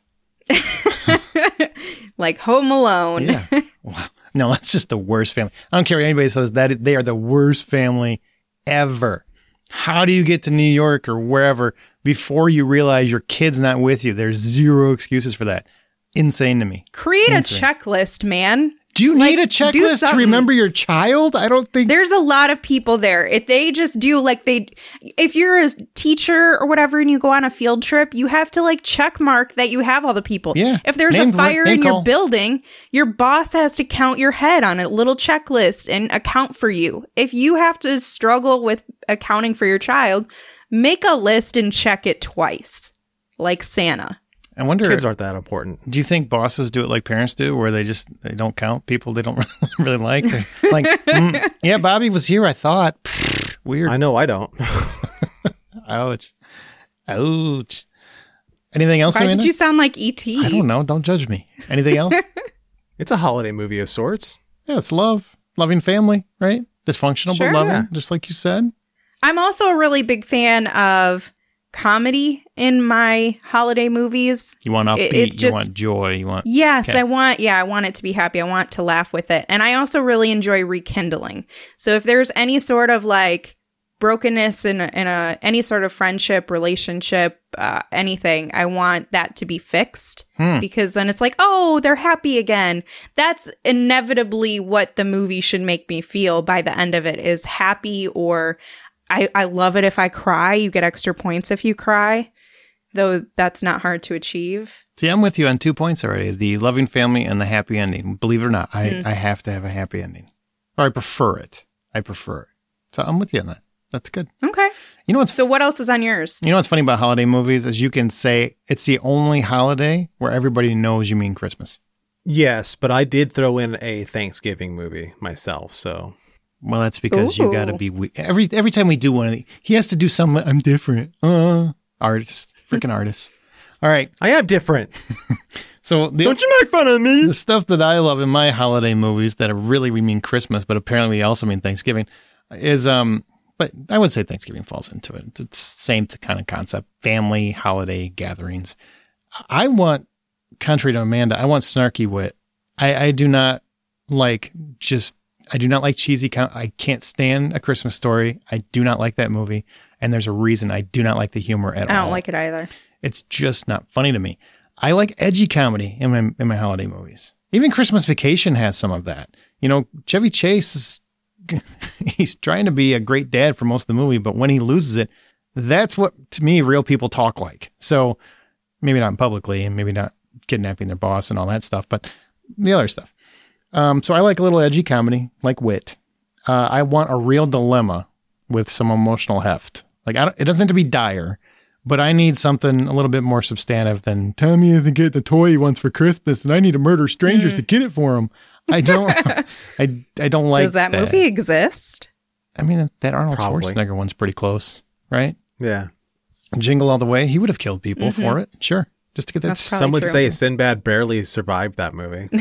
Speaker 3: Like Home Alone.
Speaker 1: Yeah. Wow. No, that's just the worst family. I don't care what anybody says that they are the worst family ever. How do you get to New York or wherever before you realize your kid's not with you? There's zero excuses for that. Insane to me.
Speaker 3: Create a checklist, man.
Speaker 1: Do you need a checklist to remember your child? I don't think
Speaker 3: there's a lot of people there. If they just do if you're a teacher or whatever and you go on a field trip, you have to check mark that you have all the people.
Speaker 1: Yeah.
Speaker 3: If there's a fire in your building, your boss has to count your head on a little checklist and account for you. If you have to struggle with accounting for your child, make a list and check it twice, like Santa.
Speaker 1: I wonder,
Speaker 2: kids aren't that important.
Speaker 1: Do you think bosses do it like parents do, where they don't count people they don't really like? Yeah, Bobby was here, I thought. Weird.
Speaker 2: I know, I don't.
Speaker 1: Ouch. Anything else,
Speaker 3: Why
Speaker 1: Amanda?
Speaker 3: did you sound like E.T.?
Speaker 1: I don't know. Don't judge me. Anything else?
Speaker 2: It's a holiday movie of sorts.
Speaker 1: Yeah, it's love. Loving family, right? Dysfunctional,
Speaker 3: Sure.
Speaker 1: but loving,
Speaker 2: Yeah.
Speaker 1: just like you said.
Speaker 3: I'm also a really big fan of comedy in my holiday movies.
Speaker 1: You want upbeat, you want joy, you want...
Speaker 3: Yes,
Speaker 1: okay.
Speaker 3: I want it to be happy. I want to laugh with it. And I also really enjoy rekindling. So if there's any sort of brokenness in any sort of friendship, relationship, anything, I want that to be fixed, because then it's like, oh, they're happy again. That's inevitably what the movie should make me feel by the end of it, is happy, or I love it if I cry. You get extra points if you cry, though that's not hard to achieve.
Speaker 1: See, I'm with you on 2 points already. The loving family and the happy ending. Believe it or not, I have to have a happy ending. Or I prefer it. So I'm with you on that. That's good.
Speaker 3: Okay. So what else is on yours?
Speaker 1: You know what's funny about holiday movies is you can say it's the only holiday where everybody knows you mean Christmas.
Speaker 2: Yes, but I did throw in a Thanksgiving movie myself, so.
Speaker 1: Well, that's because you got to be... Every time we do one of these, he has to do something. I'm different. Artist. Freaking artist. All right.
Speaker 2: I am different.
Speaker 1: So
Speaker 2: don't you make fun of me?
Speaker 1: The stuff that I love in my holiday movies that really we mean Christmas, but apparently we also mean Thanksgiving, is... But I would say Thanksgiving falls into it. It's same kind of concept. Family, holiday, gatherings. I want, contrary to Amanda, I want snarky wit. I do not like cheesy. I can't stand A Christmas Story. I do not like that movie. And there's a reason I do not like the humor at all.
Speaker 3: I don't like it either.
Speaker 1: It's just not funny to me. I like edgy comedy in my holiday movies. Even Christmas Vacation has some of that. You know, Chevy Chase he's trying to be a great dad for most of the movie, but when he loses it, that's what, to me, real people talk like. So maybe not publicly and maybe not kidnapping their boss and all that stuff, but the other stuff. So I like a little edgy comedy, like wit. I want a real dilemma with some emotional heft. Like it doesn't have to be dire, but I need something a little bit more substantive than Tommy isn't getting the toy he wants for Christmas and I need to murder strangers to get it for him. I don't like.
Speaker 3: Does that movie exist?
Speaker 1: I mean, that Arnold
Speaker 2: Probably.
Speaker 1: Schwarzenegger one's pretty close, right?
Speaker 2: Yeah.
Speaker 1: Jingle All the Way. He would have killed people for it. Sure. Just to get that.
Speaker 3: That's
Speaker 2: Some would
Speaker 3: true.
Speaker 2: say Sinbad barely survived that movie.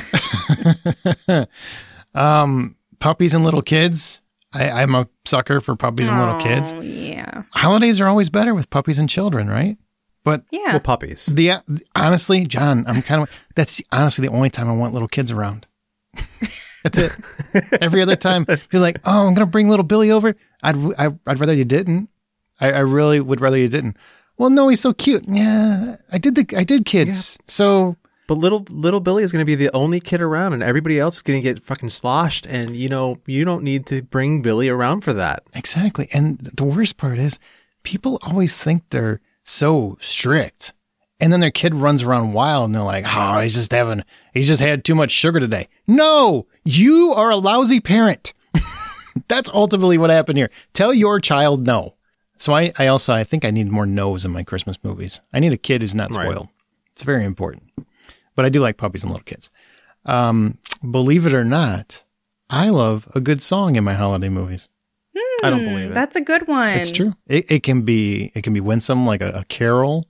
Speaker 1: Puppies and little kids. I'm a sucker for puppies and little kids.
Speaker 3: Oh, yeah.
Speaker 1: Holidays are always better with puppies and children, right? But
Speaker 3: Yeah.
Speaker 2: Well, puppies.
Speaker 1: honestly, John, that's honestly the only time I want little kids around. That's it. Every other time, you're like, oh, I'm going to bring little Billy over. I'd rather you didn't. I really would rather you didn't. Well, no, he's so cute. Yeah, I did kids. Yeah. So,
Speaker 2: but little Billy is going to be the only kid around, and everybody else is going to get fucking sloshed. And you don't need to bring Billy around for that.
Speaker 1: Exactly. And the worst part is, people always think they're so strict, and then their kid runs around wild, and they're like, "Oh, he's just had too much sugar today." No, you are a lousy parent. That's ultimately what happened here. Tell your child no. So I think I need more no's in my Christmas movies. I need a kid who's not spoiled. Right. It's very important. But I do like puppies and little kids. Believe it or not, I love a good song in my holiday movies.
Speaker 2: I don't believe it.
Speaker 3: That's a good one.
Speaker 1: It's true. It can be winsome, like a carol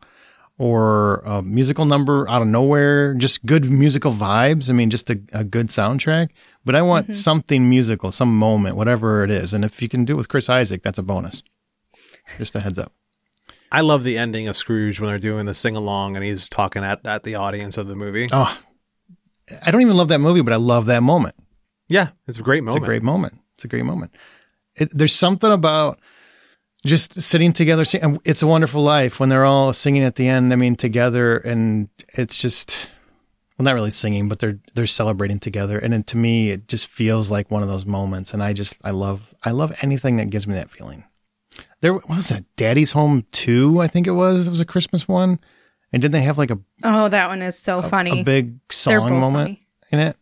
Speaker 1: or a musical number out of nowhere. Just good musical vibes. I mean, just a good soundtrack. But I want something musical, some moment, whatever it is. And if you can do it with Chris Isaak, that's a bonus. Just a heads up.
Speaker 2: I love the ending of Scrooge when they're doing the sing-along and he's talking at the audience of the movie.
Speaker 1: Oh, I don't even love that movie, but I love that moment.
Speaker 2: Yeah, it's a great moment.
Speaker 1: It's a great moment. There's something about just sitting together. It's a Wonderful Life when they're all singing at the end. I mean, together, and it's just, well, not really singing, but they're celebrating together. And then to me, it just feels like one of those moments. And I love anything that gives me that feeling. What was that? Daddy's Home 2, I think it was. It was a Christmas one. And didn't they have like
Speaker 3: that one is so funny.
Speaker 1: A big song moment in it?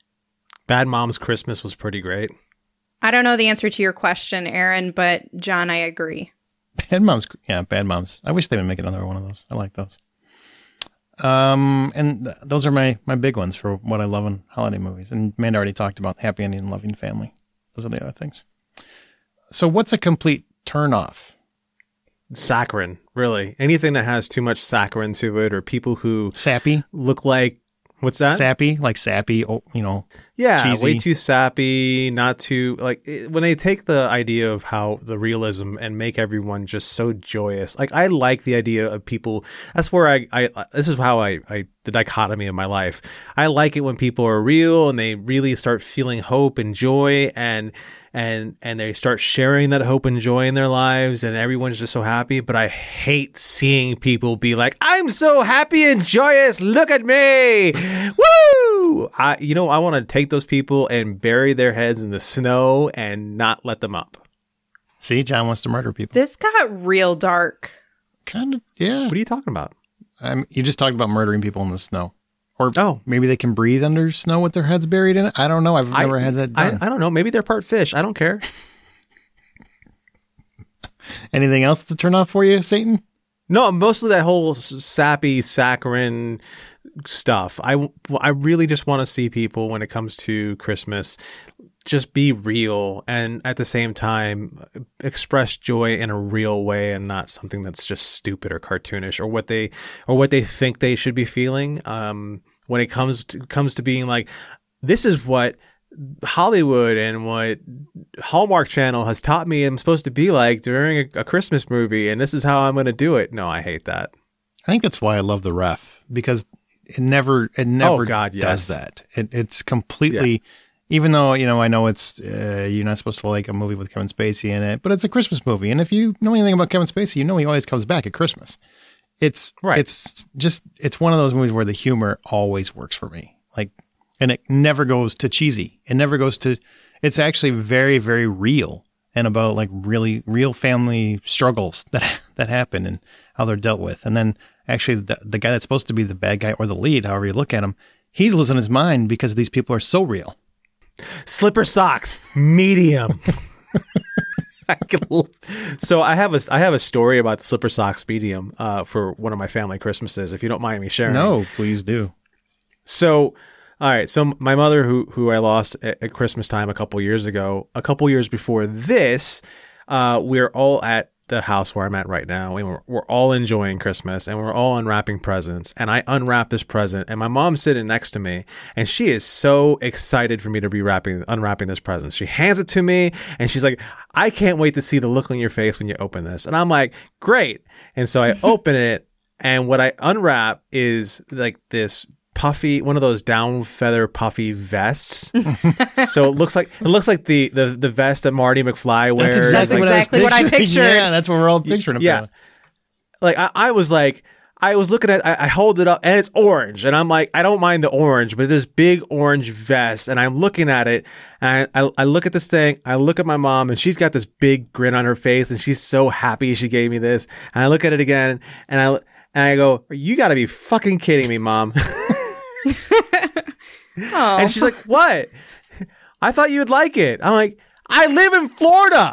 Speaker 2: Bad Moms Christmas was pretty great.
Speaker 3: I don't know the answer to your question, Aaron, but John, I agree.
Speaker 1: Bad Moms. I wish they would make another one of those. I like those. And those are my big ones for what I love in holiday movies. And Amanda already talked about happy ending and loving family. Those are the other things. So what's a complete turn off?
Speaker 2: Saccharin, really. Anything that has too much saccharin to it, or people who
Speaker 1: sappy
Speaker 2: look like, what's that?
Speaker 1: Sappy,
Speaker 2: yeah,
Speaker 1: cheesy.
Speaker 2: Way too sappy, not too, when they take the idea of how the realism and make everyone just so joyous. Like, I like the idea of people, that's where this is how the dichotomy of my life. I like it when people are real and they really start feeling hope and joy, and and they start sharing that hope and joy in their lives, and everyone's just so happy. But I hate seeing people be like, I'm so happy and joyous. Look at me. Woo! I want to take those people and bury their heads in the snow and not let them up.
Speaker 1: See, John wants to murder people.
Speaker 3: This got real dark.
Speaker 1: Kind of, yeah.
Speaker 2: What are you talking about?
Speaker 1: You just talked about murdering people in the snow. Or
Speaker 2: Oh.
Speaker 1: maybe they can breathe under snow with their heads buried in it. I don't know. I've never had that done.
Speaker 2: I don't know. Maybe they're part fish. I don't care.
Speaker 1: Anything else to turn off for you, Satan?
Speaker 2: No, mostly that whole sappy, saccharine stuff. I really just want to see people, when it comes to Christmas, just be real and at the same time express joy in a real way and not something that's just stupid or cartoonish or what they think they should be feeling. When it comes to being like, this is what Hollywood and what Hallmark Channel has taught me I'm supposed to be like during a Christmas movie, and this is how I'm going to do it. No, I hate that.
Speaker 1: I think that's why I love The Ref, because it never
Speaker 2: Oh, God, yes.
Speaker 1: does that. It's completely, even though, I know it's, you're not supposed to like a movie with Kevin Spacey in it, but it's a Christmas movie. And if you know anything about Kevin Spacey, you know he always comes back at Christmas. It's one of those movies where the humor always works for me. And it never goes to cheesy. It never goes to, it's actually very, very real and about like really real family struggles that happen and how they're dealt with. And then actually the guy that's supposed to be the bad guy or the lead, however you look at him, he's losing his mind because these people are so real.
Speaker 2: Slipper socks, medium. So I have a story about the slipper socks medium for one of my family Christmases, if you don't mind me sharing.
Speaker 1: No, please do.
Speaker 2: So, all right. So my mother, who I lost at Christmas time a couple years ago, a couple years before this, we're all at the house where I'm at right now. And we're all enjoying Christmas and we're all unwrapping presents. And I unwrap this present and my mom's sitting next to me and she is so excited for me to be unwrapping this present. She hands it to me and she's like, I can't wait to see the look on your face when you open this. And I'm like, great. And so I open it and what I unwrap is like this puffy, one of those down feather puffy vests. So it looks like the vest that Marty McFly wears.
Speaker 1: That's exactly
Speaker 3: what I pictured.
Speaker 1: Yeah, that's what we're all picturing.
Speaker 2: Yeah, like I was looking at, I hold it up and it's orange, and I'm like, I don't mind the orange, but this big orange vest, and I'm looking at it, and I look at this thing, I look at my mom, and she's got this big grin on her face, and she's so happy she gave me this, and I look at it again, and I go, you got to be fucking kidding me, Mom. And she's like, what? I thought you'd like it. I'm like, I live in Florida.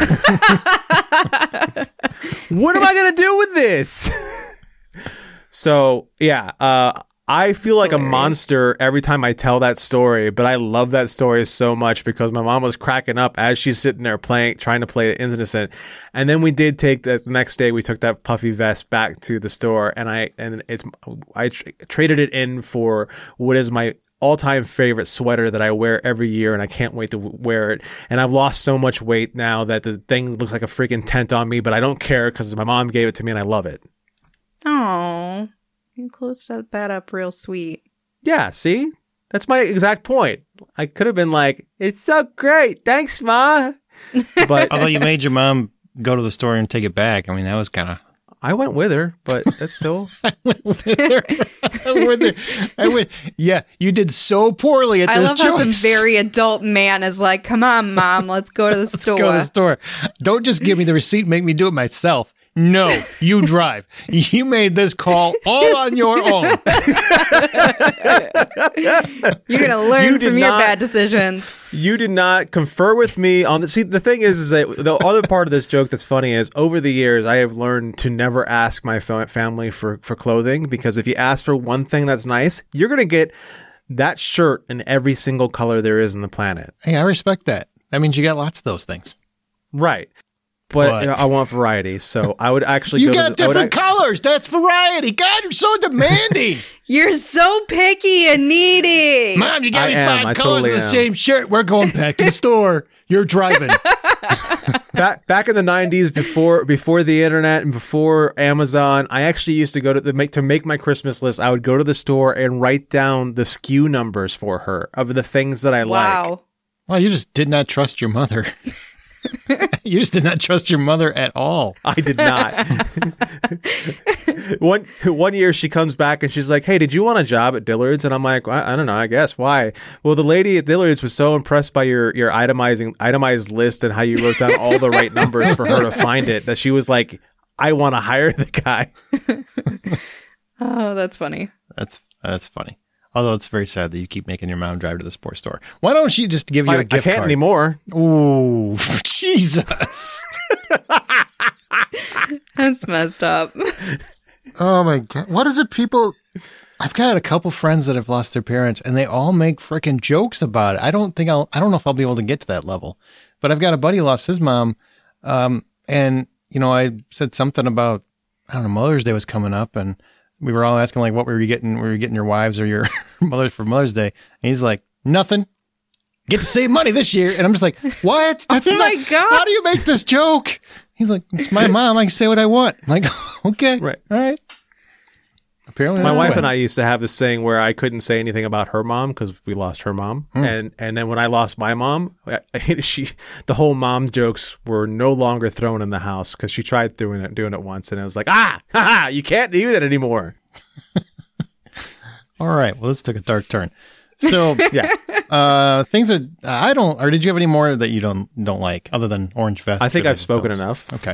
Speaker 2: What am I going to do with this? So, yeah, I feel like a monster every time I tell that story, but I love that story so much because my mom was cracking up as she's sitting there trying to play it innocent. And then we did take the next day, we took that puffy vest back to the store and I traded it in for what is my all-time favorite sweater that I wear every year, and I can't wait to wear it. And I've lost so much weight now that the thing looks like a freaking tent on me, but I don't care because my mom gave it to me and I love it.
Speaker 3: Oh, you closed that up real sweet.
Speaker 2: Yeah, see? That's my exact point. I could have been like, it's so great. Thanks, Ma. But
Speaker 1: although you made your mom go to the store and take it back. I mean, that was kind of...
Speaker 2: I went with her, but that's still...
Speaker 1: I went with her. Yeah, you did so poorly at this choice.
Speaker 3: I love how some very adult man is like, come on, Mom, let's go to the store.
Speaker 1: Go to the store. Don't just give me the receipt and make me do it myself. No, you drive. You made this call all on your own.
Speaker 3: You're going to learn from your bad decisions.
Speaker 2: You did not confer with me on the... See, the thing is that the other part of this joke that's funny is over the years, I have learned to never ask my family for clothing, because if you ask for one thing that's nice, you're going to get that shirt in every single color there is on the planet.
Speaker 1: Hey, I respect that. That means you got lots of those things.
Speaker 2: Right. But I want variety, so I would actually
Speaker 1: You got different colors. That's variety. God, you're so demanding.
Speaker 3: You're so picky and needy.
Speaker 1: Mom, you got me 5 colors of the same shirt. We're going back to the store. You're driving.
Speaker 2: Back in the 90s, before the internet and before Amazon, I actually used to go to make my Christmas list. I would go to the store and write down the SKU numbers for her of the things that I like.
Speaker 1: Well, you just did not trust your mother. You just did not trust your mother at all.
Speaker 2: I did not. One year she comes back and she's like, "Hey, did you want a job at Dillard's?" And I'm like, I don't know, I guess. Why? Well, the lady at Dillard's was so impressed by your itemized list and how you wrote down all the right numbers for her to find it that she was like, "I want to hire the guy."
Speaker 3: Oh, that's funny.
Speaker 1: That's funny. Although it's very sad that you keep making your mom drive to the sports store. Why don't she just give you a gift
Speaker 2: card? I can't anymore.
Speaker 1: Ooh, Jesus.
Speaker 3: That's messed up.
Speaker 1: Oh my God. What is it people... I've got a couple friends that have lost their parents and they all make freaking jokes about it. I don't know if I'll be able to get to that level, but I've got a buddy who lost his mom. And I said something about, I don't know, Mother's Day was coming up and we were all asking like, what were you getting your wives or your mothers for Mother's Day? And he's like, nothing. Get to save money this year. And I'm just like, what? That's
Speaker 3: my God.
Speaker 1: How do you make this joke? He's like, it's my mom. I can say what I want. I'm like, okay.
Speaker 2: Right.
Speaker 1: All right. Apparently
Speaker 2: my wife and I used to have this saying where I couldn't say anything about her mom because we lost her mom. And then when I lost my mom, the whole mom jokes were no longer thrown in the house because she tried doing it once. And I was like, you can't do that anymore.
Speaker 1: All right. Well, this took a dark turn. So
Speaker 2: yeah,
Speaker 1: things that I don't, or did you have any more that you don't like other than Orange Vest?
Speaker 2: I think I've spoken enough.
Speaker 1: Okay.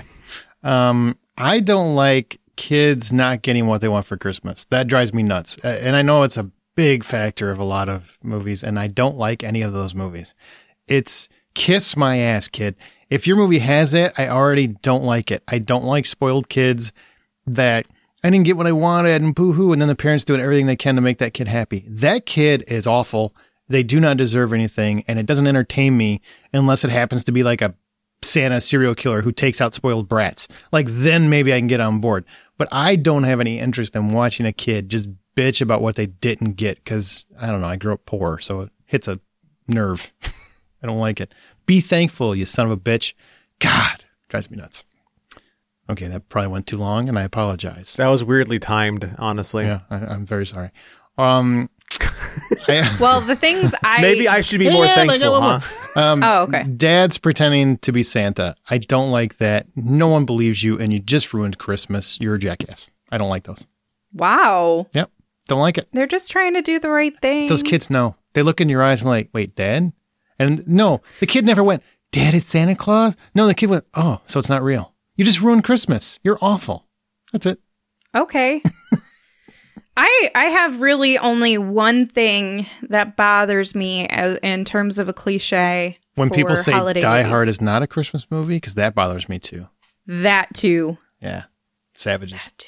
Speaker 1: I don't like kids not getting what they want for Christmas. That drives me nuts. And I know it's a big factor of a lot of movies, and I don't like any of those movies. It's kiss my ass, kid. If your movie has it, I already don't like it. I don't like spoiled kids that I didn't get what I wanted and boo-hoo, and then the parents doing everything they can to make that kid happy. That kid is awful. They do not deserve anything, and it doesn't entertain me unless it happens to be like a Santa serial killer who takes out spoiled brats. Like, then maybe I can get on board. But I don't have any interest in watching a kid just bitch about what they didn't get because, I don't know, I grew up poor, so it hits a nerve. I don't like it. Be thankful, you son of a bitch. God, drives me nuts. Okay, that probably went too long, and I apologize.
Speaker 2: That was weirdly timed, honestly.
Speaker 1: Yeah, I'm very sorry.
Speaker 3: Well, the things
Speaker 2: maybe I should be more thankful, huh?
Speaker 3: Okay.
Speaker 1: Dad's pretending to be Santa. I don't like that. No one believes you, and you just ruined Christmas. You're a jackass. I don't like those.
Speaker 3: Wow.
Speaker 1: Yep, don't like it.
Speaker 3: They're just trying to do the right thing.
Speaker 1: Those kids know. They look in your eyes and like, wait, Dad? And no, the kid never went, Dad, it's Santa Claus? No, the kid went, oh, so it's not real. You just ruined Christmas. You're awful. That's it.
Speaker 3: Okay. I have really only one thing that bothers me in terms of a cliche.
Speaker 1: When people say Die
Speaker 3: movies.
Speaker 1: Hard is not a Christmas movie, because that bothers me too.
Speaker 3: That too.
Speaker 1: Yeah. Savages.
Speaker 3: That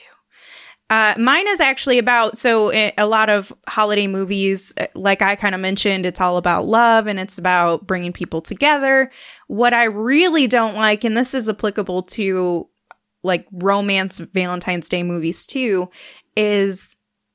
Speaker 3: too. Mine is actually about, a lot of holiday movies, like I kind of mentioned, it's all about love and it's about bringing people together. What I really don't like, and this is applicable to like romance Valentine's Day movies too, is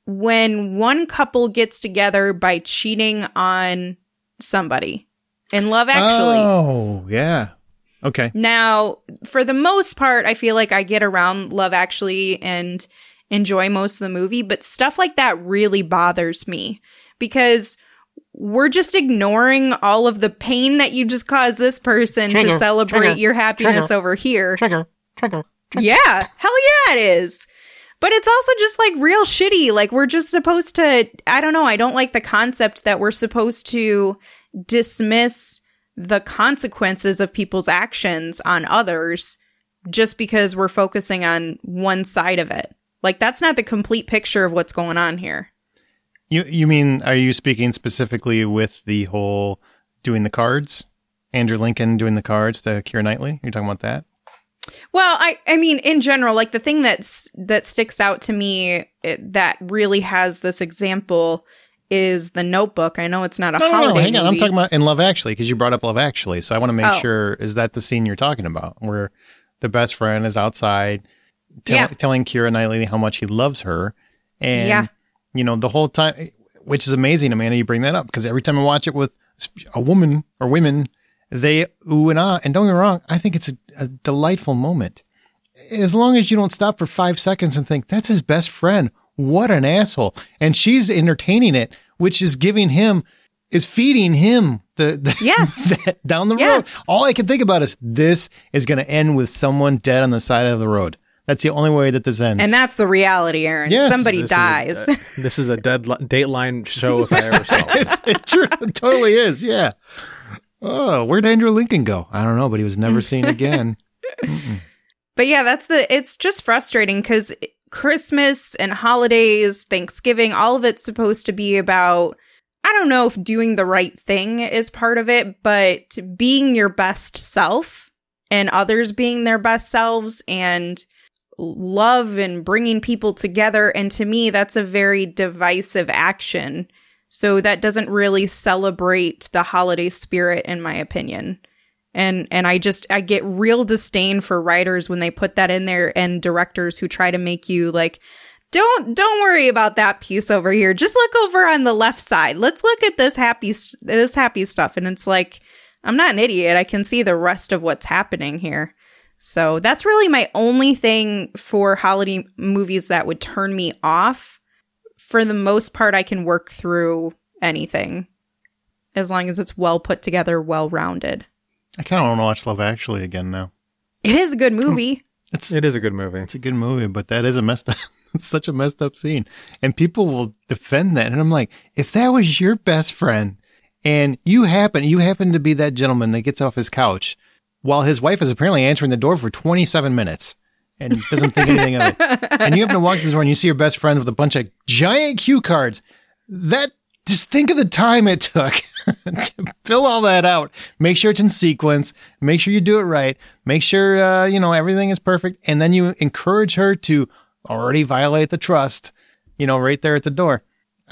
Speaker 3: when one couple gets together by cheating on somebody. In Love Actually.
Speaker 1: Oh, yeah. Okay.
Speaker 3: Now, for the most part, I feel like I get around Love Actually and enjoy most of the movie, but stuff like that really bothers me because we're just ignoring all of the pain that you just caused this person to celebrate your happiness over here.
Speaker 1: Trigger.
Speaker 3: Yeah. Hell yeah, it is. But it's also just like real shitty. Like we're just supposed to, I don't know. I don't like the concept that we're supposed to dismiss the consequences of people's actions on others just because we're focusing on one side of it. Like that's not the complete picture of what's going on here.
Speaker 1: You mean, are you speaking specifically with the whole doing the cards? Andrew Lincoln doing the cards to Keira Knightley? You're talking about that?
Speaker 3: Well, I mean, in general, like the thing that sticks out to me that really has this example is The Notebook. I know it's not a holiday
Speaker 1: hang on.
Speaker 3: movie.
Speaker 1: I'm talking about in Love Actually, because you brought up Love Actually. So I want to make sure, is that the scene you're talking about where the best friend is outside telling Keira Knightley how much he loves her? And, you know, the whole time, which is amazing, Amanda, you bring that up, because every time I watch it with a woman or women, they ooh and ah. And don't get me wrong, I think it's a delightful moment. As long as you don't stop for 5 seconds and think, that's his best friend. What an asshole. And she's entertaining it, which is feeding him
Speaker 3: Yes.
Speaker 1: down the
Speaker 3: Yes.
Speaker 1: road. All I can think about is this is going to end with someone dead on the side of the road. That's the only way that this ends.
Speaker 3: And that's the reality, Aaron.
Speaker 1: Yes.
Speaker 3: Somebody dies.
Speaker 2: This is a Dateline show if I ever saw it.
Speaker 1: It totally is. Yeah. Oh, where'd Andrew Lincoln go? I don't know, but he was never seen again.
Speaker 3: But yeah, it's just frustrating because Christmas and holidays, Thanksgiving, all of it's supposed to be about, I don't know if doing the right thing is part of it, but being your best self and others being their best selves and love and bringing people together. And to me, that's a very divisive action. So that doesn't really celebrate the holiday spirit, in my opinion. And I get real disdain for writers when they put that in there, and directors who try to make you like, don't worry about that piece over here. Just look over on the left side. Let's look at this happy stuff. And it's like, I'm not an idiot. I can see the rest of what's happening here. So that's really my only thing for holiday movies that would turn me off. For the most part, I can work through anything as long as it's well put together, well rounded.
Speaker 1: I kind of want to watch Love Actually again now.
Speaker 3: It is a good movie.
Speaker 2: It is a good movie.
Speaker 1: It's a good movie, but that is a messed up. It's such a messed up scene, and people will defend that. And I'm like, if that was your best friend, and you happen to be that gentleman that gets off his couch while his wife is apparently answering the door for 27 minutes and doesn't think anything of it, and you happen to walk to the door and you see your best friend with a bunch of giant cue cards, just think of the time it took to fill all that out. Make sure it's in sequence. Make sure you do it right. Make sure, everything is perfect. And then you encourage her to already violate the trust, right there at the door.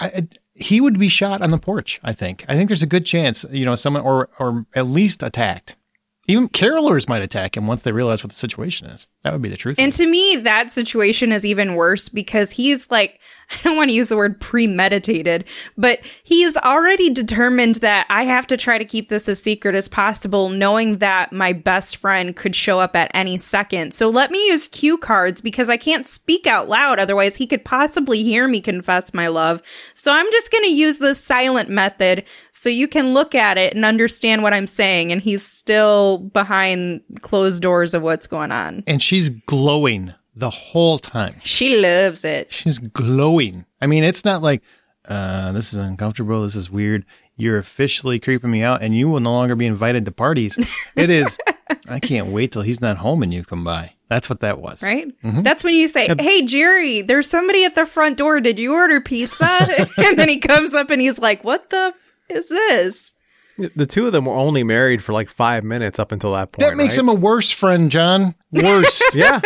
Speaker 1: He would be shot on the porch, I think. I think there's a good chance, someone or at least attacked. Even carolers might attack him once they realize what the situation is. That would be the truth.
Speaker 3: And to me, that situation is even worse because he's like, I don't want to use the word premeditated, but he is already determined that I have to try to keep this as secret as possible, knowing that my best friend could show up at any second. So let me use cue cards because I can't speak out loud. Otherwise, he could possibly hear me confess my love. So I'm just going to use this silent method so you can look at it and understand what I'm saying. And he's still behind closed doors of what's going on.
Speaker 1: And she's glowing the whole time.
Speaker 3: She loves it.
Speaker 1: She's glowing. I mean, it's not like, this is uncomfortable. This is weird. You're officially creeping me out and you will no longer be invited to parties. It is, I can't wait till he's not home and you come by. That's what that was.
Speaker 3: Right? Mm-hmm. That's when you say, hey, Jerry, there's somebody at the front door. Did you order pizza? And then he comes up and he's like, what the is this?
Speaker 2: The two of them were only married for like 5 minutes up until that point.
Speaker 1: That makes him a worse friend, John. Worse.
Speaker 2: Yeah,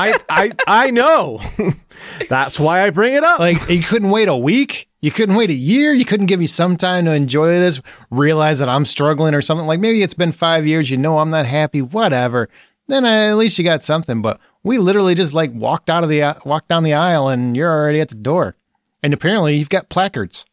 Speaker 2: I know. That's why I bring it up.
Speaker 1: Like, you couldn't wait a week. You couldn't wait a year. You couldn't give me some time to enjoy this, realize that I'm struggling or something. Like, maybe it's been 5 years. I'm not happy, whatever. Then at least you got something. But we literally just like walked down the aisle and you're already at the door. And apparently you've got placards.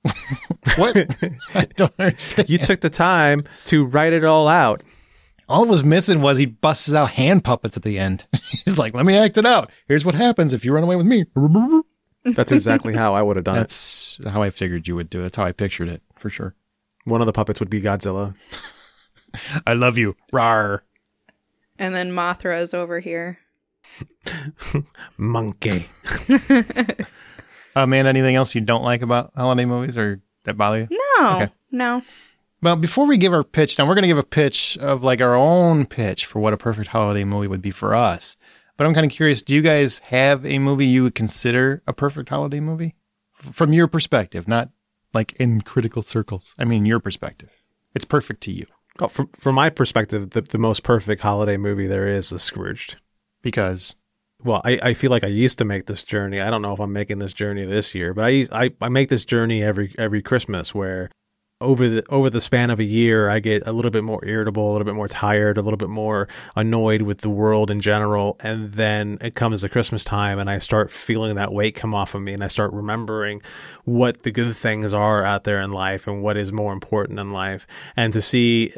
Speaker 1: What? I don't understand.
Speaker 2: You took the time to write it all out.
Speaker 1: All it was missing was he busts out hand puppets at the end. He's like, let me act it out. Here's what happens if you run away with me.
Speaker 2: That's exactly how I would have done
Speaker 1: That's how I figured you would do it. That's how I pictured it, for sure.
Speaker 2: One of the puppets would be Godzilla.
Speaker 1: I love you. Rawr.
Speaker 3: And then Mothra is over here.
Speaker 2: Monkey.
Speaker 1: Man, anything else you don't like about holiday movies or that bother you?
Speaker 3: No.
Speaker 1: Well, before we give our pitch, now we're going to give a pitch of like our own pitch for what a perfect holiday movie would be for us. But I'm kind of curious, do you guys have a movie you would consider a perfect holiday movie? From your perspective, not like in critical circles. I mean, your perspective. It's perfect to you.
Speaker 2: Oh, from my perspective, the most perfect holiday movie there is Scrooged.
Speaker 1: Because...
Speaker 2: Well, I feel like I used to make this journey. I don't know if I'm making this journey this year, but I make this journey every Christmas where over the span of a year, I get a little bit more irritable, a little bit more tired, a little bit more annoyed with the world in general. And then it comes to Christmas time and I start feeling that weight come off of me and I start remembering what the good things are out there in life and what is more important in life. And to see,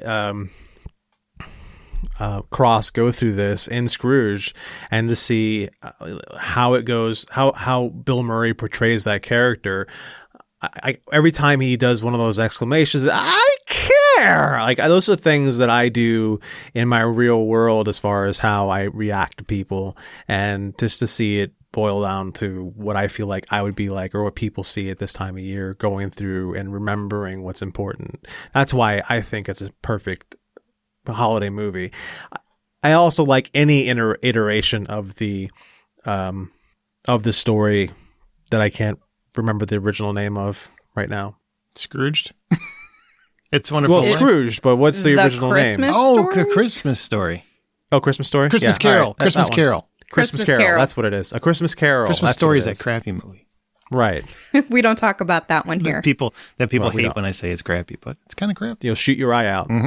Speaker 2: Cross go through this in Scrooge and to see how it goes, how Bill Murray portrays that character. Every time he does one of those exclamations, I there. Like those are things that I do in my real world as far as how I react to people, and just to see it boil down to what I feel like I would be like, or what people see at this time of year, going through and remembering what's important. That's why I think it's a perfect holiday movie. I also like any iteration of the story that I can't remember the original name of right now.
Speaker 1: Scrooged? It's Wonderful
Speaker 2: Well,
Speaker 1: Life?
Speaker 2: Scrooge, but what's the original
Speaker 3: Christmas
Speaker 2: name?
Speaker 1: Oh,
Speaker 3: Story?
Speaker 1: The Christmas Story.
Speaker 2: Oh, Christmas Story?
Speaker 1: Christmas
Speaker 2: Yeah,
Speaker 1: Carol.
Speaker 2: all right,
Speaker 1: Christmas
Speaker 2: that one.
Speaker 1: Carol.
Speaker 2: Christmas
Speaker 3: Christmas
Speaker 2: Carol.
Speaker 3: Carol.
Speaker 2: That's what it is. A Christmas Carol.
Speaker 1: Christmas
Speaker 2: That's
Speaker 1: Story
Speaker 2: what
Speaker 1: is
Speaker 2: it
Speaker 1: that crappy movie.
Speaker 2: Right.
Speaker 3: We don't talk about that one here.
Speaker 1: That people
Speaker 2: Well, we
Speaker 1: hate
Speaker 2: don't.
Speaker 1: when I say it's crappy, but it's kind of crappy.
Speaker 2: You'll shoot your eye out.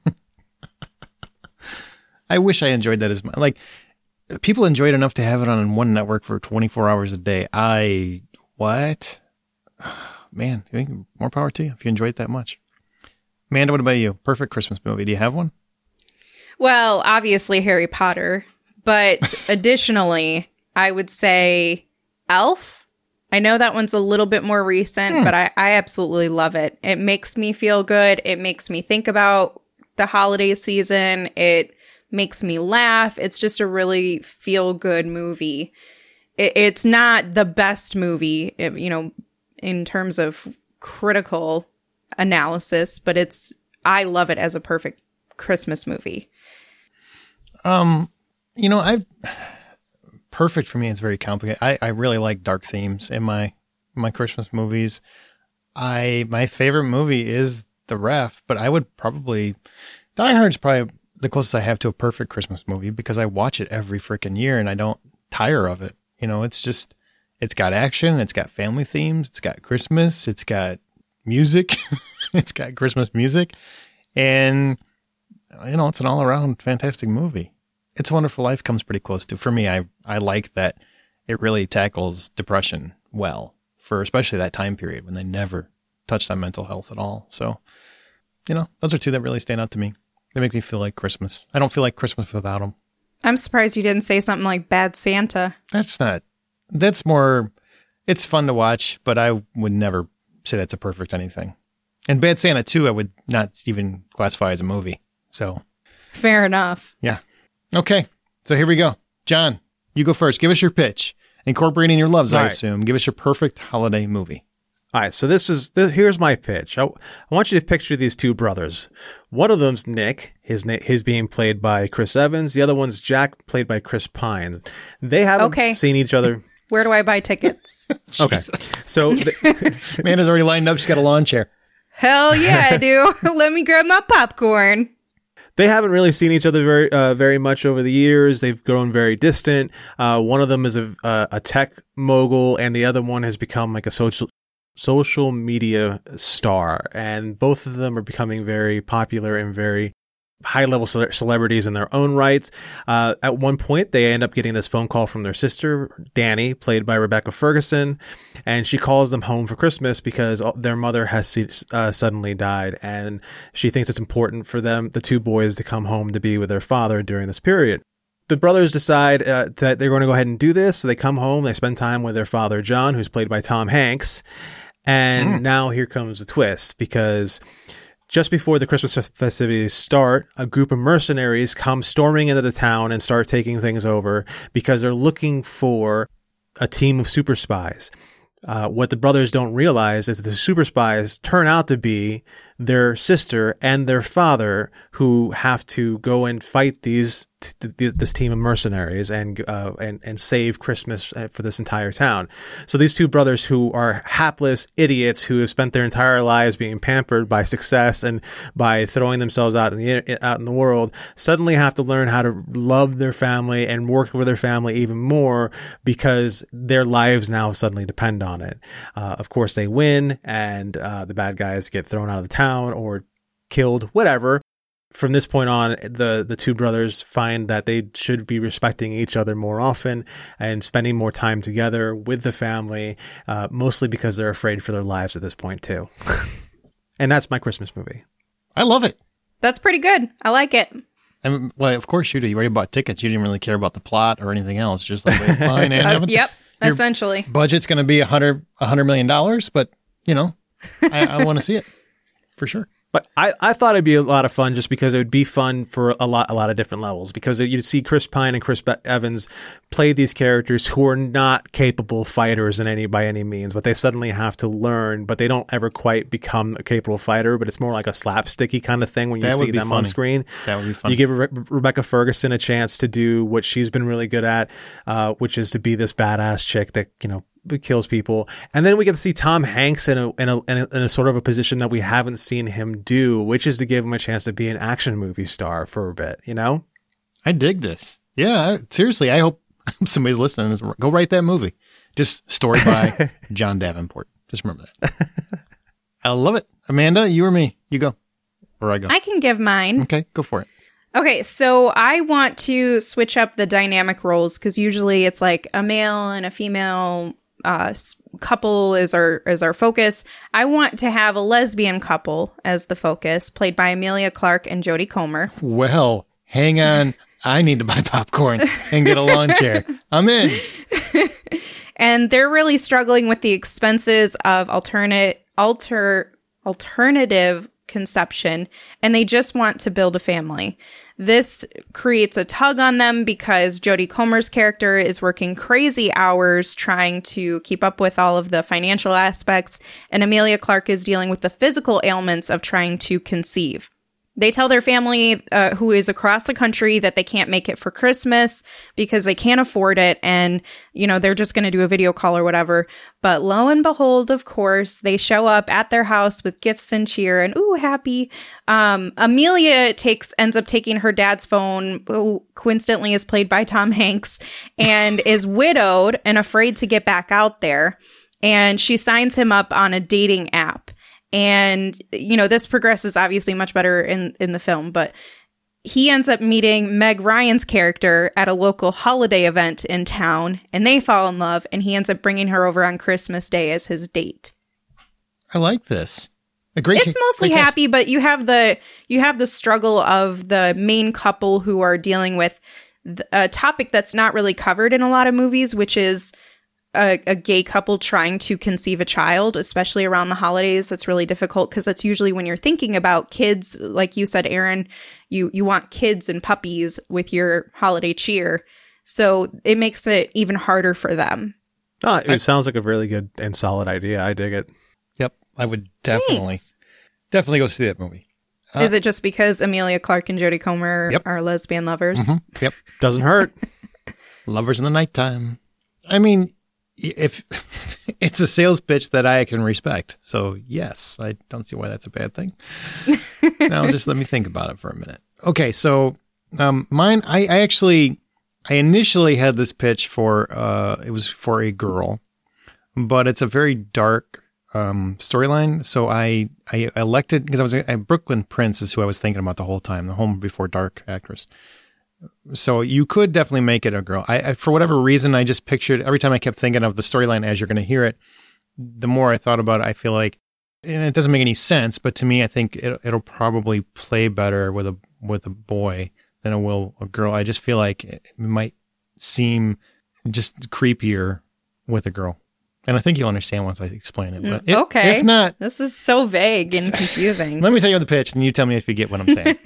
Speaker 1: I wish I enjoyed that as much. Like, people enjoyed enough to have it on one network for 24 hours a day. What? Man, more power to you if you enjoy it that much. Amanda, what about you? Perfect Christmas movie. Do you have one?
Speaker 3: Well, obviously Harry Potter, but additionally, I would say Elf. I know that one's a little bit more recent, but I absolutely love it. It makes me feel good. It makes me think about the holiday season. It makes me laugh. It's just a really feel-good movie. It's not the best movie, in terms of critical analysis, but I love it as a perfect Christmas movie.
Speaker 1: Perfect for me. It's very complicated. I really like dark themes in my Christmas movies. My favorite movie is The Ref, but I would probably Die Hard's probably the closest I have to a perfect Christmas movie because I watch it every freaking year and I don't tire of it. It's got action, it's got family themes, it's got Christmas, it's got music, it's got Christmas music, and it's an all around fantastic movie. It's a Wonderful Life comes pretty close to. For me, I like that it really tackles depression well, for especially that time period when they never touched on mental health at all. So, those are two that really stand out to me. They make me feel like Christmas. I don't feel like Christmas without them.
Speaker 3: I'm surprised you didn't say something like Bad Santa.
Speaker 1: That's more, it's fun to watch, but I would never say that's a perfect anything. And Bad Santa 2, I would not even classify as a movie. So.
Speaker 3: Fair enough.
Speaker 1: Yeah. Okay. So here we go. John, you go first. Give us your pitch. Incorporating your loves,
Speaker 2: All
Speaker 1: I
Speaker 2: right.
Speaker 1: assume. Give us your perfect holiday movie.
Speaker 2: All right, so here's my pitch. I want you to picture these two brothers. One of them's Nick, his being played by Chris Evans. The other one's Jack, played by Chris Pine. They haven't seen each other.
Speaker 3: Where do I buy tickets?
Speaker 2: Okay, so
Speaker 1: Amanda's already lined up. She's got a lawn chair.
Speaker 3: Hell yeah, I do. Let me grab my popcorn.
Speaker 2: they haven't really seen each other very much over the years. They've grown very distant. One of them is a tech mogul, and the other one has become like a social media star, and both of them are becoming very popular and very high-level celebrities in their own rights. At one point, they end up getting this phone call from their sister, Danny, played by Rebecca Ferguson, and she calls them home for Christmas because their mother has suddenly died, and she thinks it's important for them, the two boys, to come home to be with their father during this period. The brothers decide that they're going to go ahead and do this, so they come home, they spend time with their father, John, who's played by Tom Hanks. And now here comes the twist, because just before the Christmas festivities start, a group of mercenaries come storming into the town and start taking things over because they're looking for a team of super spies. What the brothers don't realize is that the super spies turn out to be their sister and their father, who have to go and fight this team of mercenaries and save Christmas for this entire town. So these two brothers, who are hapless idiots who have spent their entire lives being pampered by success and by throwing themselves out in the world, suddenly have to learn how to love their family and work with their family even more because their lives now suddenly depend on it. Of course, they win, and the bad guys get thrown out of the town or killed, whatever. From this point on, the two brothers find that they should be respecting each other more often and spending more time together with the family, mostly because they're afraid for their lives at this point too. And that's my Christmas movie.
Speaker 1: I love it.
Speaker 3: That's pretty good. I like it.
Speaker 1: Well, of course you do. You already bought tickets. You didn't really care about the plot or anything else. Just like, fine, and
Speaker 3: Yep, essentially.
Speaker 1: budget's going to be $100 million, but I want to see it for sure.
Speaker 2: But I thought it'd be a lot of fun just because it would be fun for a lot of different levels, because you'd see Chris Pine and Chris Evans play these characters who are not capable fighters by any means, but they suddenly have to learn, but they don't ever quite become a capable fighter, but it's more like a slapsticky kind of thing when you see them on screen.
Speaker 1: That would be fun.
Speaker 2: You give Rebecca Ferguson a chance to do what she's been really good at, which is to be this badass chick that, kills people. And then we get to see Tom Hanks in a sort of a position that we haven't seen him do, which is to give him a chance to be an action movie star for a bit,
Speaker 1: I dig this. Yeah, seriously, I hope somebody's listening. Go write that movie. Just story by John Davenport. Just remember that. I love it. Amanda, you or me? You go. Or I go.
Speaker 3: I can give mine.
Speaker 1: Okay, go for it.
Speaker 3: Okay, so I want to switch up the dynamic roles because usually it's like a male and a female couple is our focus. I want to have a lesbian couple as the focus, played by Emilia Clarke and Jodie Comer.
Speaker 1: Well, hang on. I need to buy popcorn and get a lawn chair. I'm in.
Speaker 3: And they're really struggling with the expenses of alternative conception, and they just want to build a family. This creates a tug on them because Jodie Comer's character is working crazy hours trying to keep up with all of the financial aspects, and Emilia Clarke is dealing with the physical ailments of trying to conceive. They tell their family, who is across the country, that they can't make it for Christmas because they can't afford it. And, they're just going to do a video call or whatever. But lo and behold, of course, they show up at their house with gifts and cheer and, ooh, happy. Amelia ends up taking her dad's phone, who coincidentally is played by Tom Hanks, and is widowed and afraid to get back out there. And she signs him up on a dating app. And, this progresses obviously much better in the film, but he ends up meeting Meg Ryan's character at a local holiday event in town, and they fall in love, and he ends up bringing her over on Christmas Day as his date.
Speaker 1: I like this.
Speaker 3: It's mostly happy, but you have the struggle of the main couple who are dealing with a topic that's not really covered in a lot of movies, which is a gay couple trying to conceive a child, especially around the holidays. That's really difficult because that's usually when you're thinking about kids. Like you said, Aaron, you want kids and puppies with your holiday cheer. So it makes it even harder for them.
Speaker 2: It sounds like a really good and solid idea. I dig it.
Speaker 1: Yep. I would definitely go see that movie.
Speaker 3: Is it just because Emilia Clarke and Jodie Comer are lesbian lovers?
Speaker 1: Mm-hmm. Yep.
Speaker 2: Doesn't hurt.
Speaker 1: Lovers in the nighttime. I mean, if it's a sales pitch that I can respect. So yes, I don't see why that's a bad thing. Now just let me think about it for a minute. Okay. So, mine, I initially had this pitch for, it was for a girl, but it's a very dark, storyline. So I elected, because Brooklyn Prince is who I was thinking about the whole time, the Home Before Dark actress. So you could definitely make it a girl. I for whatever reason, I just pictured, every time I kept thinking of the storyline as you're going to hear it, the more I thought about it, I feel like, and it doesn't make any sense, but to me, I think it'll probably play better with a boy than it will a girl. I just feel like it might seem just creepier with a girl. And I think you'll understand once I explain it. But
Speaker 3: okay.
Speaker 1: If not,
Speaker 3: this is so vague and confusing.
Speaker 1: Let me tell you the pitch, and you tell me if you get what I'm saying.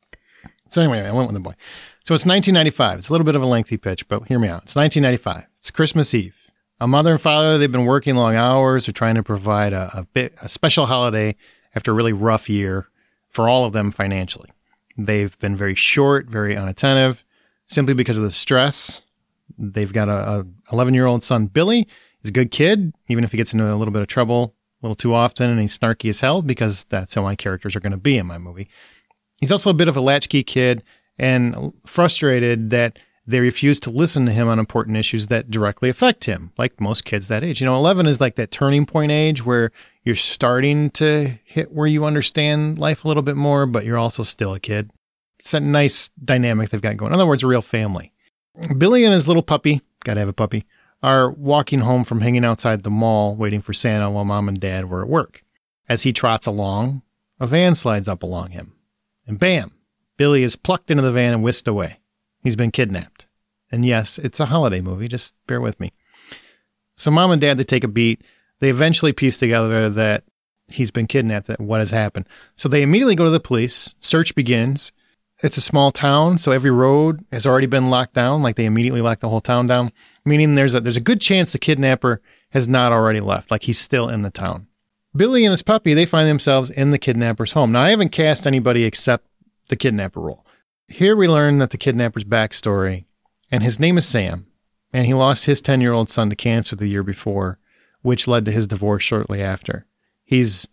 Speaker 1: So anyway, I went with the boy. So it's 1995. It's a little bit of a lengthy pitch, but hear me out. It's 1995. It's Christmas Eve. A mother and father, they've been working long hours. They're trying to provide a special holiday after a really rough year for all of them financially. They've been very short, very unattentive, simply because of the stress. They've got a 11-year-old son, Billy. He's a good kid, even if he gets into a little bit of trouble a little too often, and he's snarky as hell, because that's how my characters are going to be in my movie. He's also a bit of a latchkey kid and frustrated that they refuse to listen to him on important issues that directly affect him, like most kids that age. 11 is like that turning point age where you're starting to hit where you understand life a little bit more, but you're also still a kid. It's a nice dynamic they've got going. In other words, a real family. Billy and his little puppy, gotta have a puppy, are walking home from hanging outside the mall waiting for Santa while mom and dad were at work. As he trots along, a van slides up along him. And bam, Billy is plucked into the van and whisked away. He's been kidnapped. And yes, it's a holiday movie. Just bear with me. So mom and dad, they take a beat. They eventually piece together that he's been kidnapped, that what has happened. So they immediately go to the police. Search begins. It's a small town, so every road has already been locked down. Like they immediately lock the whole town down, meaning there's a good chance the kidnapper has not already left. Like he's still in the town. Billy and his puppy, they find themselves in the kidnapper's home. Now I haven't cast anybody except the kidnapper role. Here we learn that the kidnapper's backstory, and his name is Sam, and he lost his 10-year-old son to cancer the year before, which led to his divorce shortly after. He's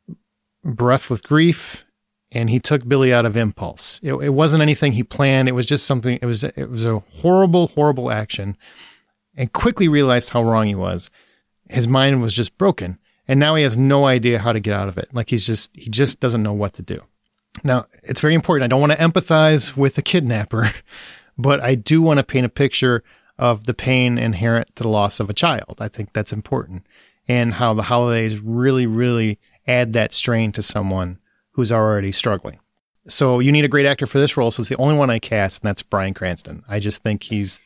Speaker 1: bereft with grief, and he took Billy out of impulse. It wasn't anything he planned. It was just something, it was a horrible, horrible action, and quickly realized how wrong he was. His mind was just broken, and now he has no idea how to get out of it. Like he just doesn't know what to do. Now, it's very important. I don't want to empathize with the kidnapper, but I do want to paint a picture of the pain inherent to the loss of a child. I think that's important, and how the holidays really, really add that strain to someone who's already struggling. So you need a great actor for this role. So it's the only one I cast, and that's Bryan Cranston. I just think he's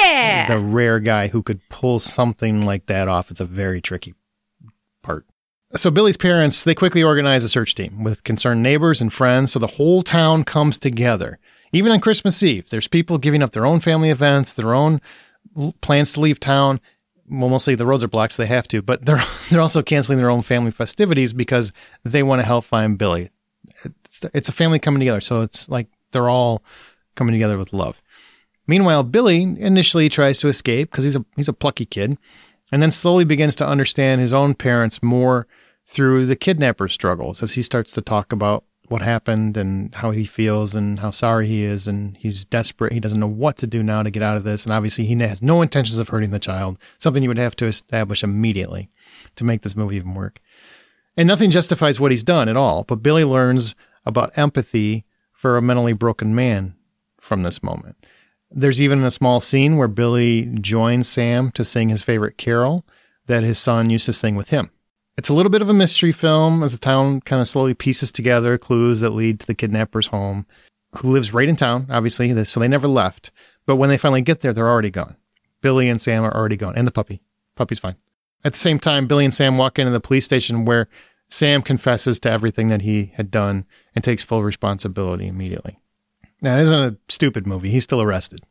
Speaker 1: the rare guy who could pull something like that off. It's a very tricky part. So Billy's parents, they quickly organize a search team with concerned neighbors and friends. So the whole town comes together. Even on Christmas Eve, there's people giving up their own family events, their own plans to leave town. Well, mostly the roads are blocked, so they have to, but they're also canceling their own family festivities because they want to help find Billy. It's a family coming together, so it's like they're all coming together with love. Meanwhile, Billy initially tries to escape because he's a plucky kid, and then slowly begins to understand his own parents more through the kidnapper's struggles as he starts to talk about what happened and how he feels and how sorry he is, and he's desperate. He doesn't know what to do now to get out of this, and obviously he has no intentions of hurting the child, something you would have to establish immediately to make this movie even work. And nothing justifies what he's done at all, but Billy learns about empathy for a mentally broken man from this moment. There's even a small scene where Billy joins Sam to sing his favorite carol that his son used to sing with him. It's a little bit of a mystery film as the town kind of slowly pieces together clues that lead to the kidnapper's home, who lives right in town, obviously, so they never left. But when they finally get there, they're already gone. Billy and Sam are already gone, and the puppy. Puppy's fine. At the same time, Billy and Sam walk into the police station where Sam confesses to everything that he had done and takes full responsibility immediately. Now, it isn't a stupid movie. He's still arrested.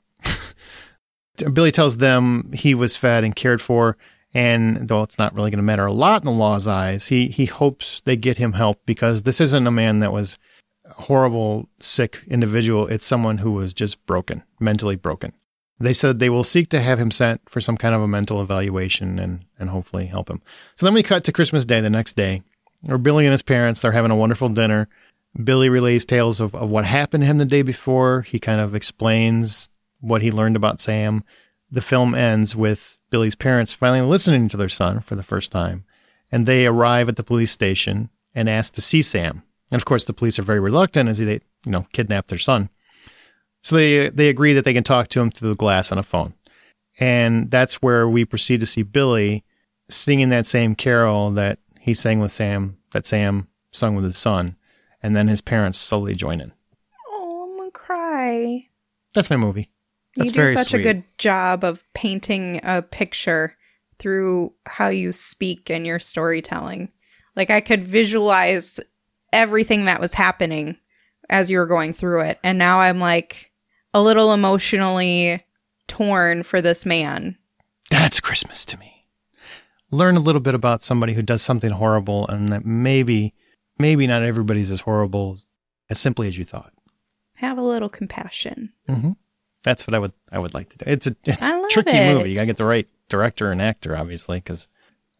Speaker 1: Billy tells them he was fed and cared for, and though it's not really going to matter a lot in the law's eyes, he hopes they get him help because this isn't a man that was a horrible, sick individual. It's someone who was just broken, mentally broken. They said they will seek to have him sent for some kind of a mental evaluation and hopefully help him. So then we cut to Christmas Day, the next day, where Billy and his parents, they're having a wonderful dinner. Billy relays tales of what happened to him the day before. He kind of explains what he learned about Sam. The film ends with Billy's parents finally listening to their son for the first time, and they arrive at the police station and ask to see Sam. And of course, the police are very reluctant as they, kidnap their son. So they agree that they can talk to him through the glass on a phone. And that's where we proceed to see Billy singing that same carol that he sang with Sam, that Sam sung with his son. And then his parents slowly join in.
Speaker 3: Oh, I'm going to cry.
Speaker 1: That's my movie.
Speaker 2: That's
Speaker 3: you do
Speaker 2: very
Speaker 3: such
Speaker 2: sweet.
Speaker 3: a good job of painting a picture through how you speak and your storytelling. Like I could visualize everything that was happening as you were going through it. And now I'm like a little emotionally torn for this man.
Speaker 1: That's Christmas to me. Learn a little bit about somebody who does something horrible and that maybe not everybody's as horrible as simply as you thought.
Speaker 3: Have a little compassion.
Speaker 1: Mm-hmm. That's what I would like to do. It's a tricky
Speaker 3: it.
Speaker 1: movie. You gotta get the right director and actor, obviously, because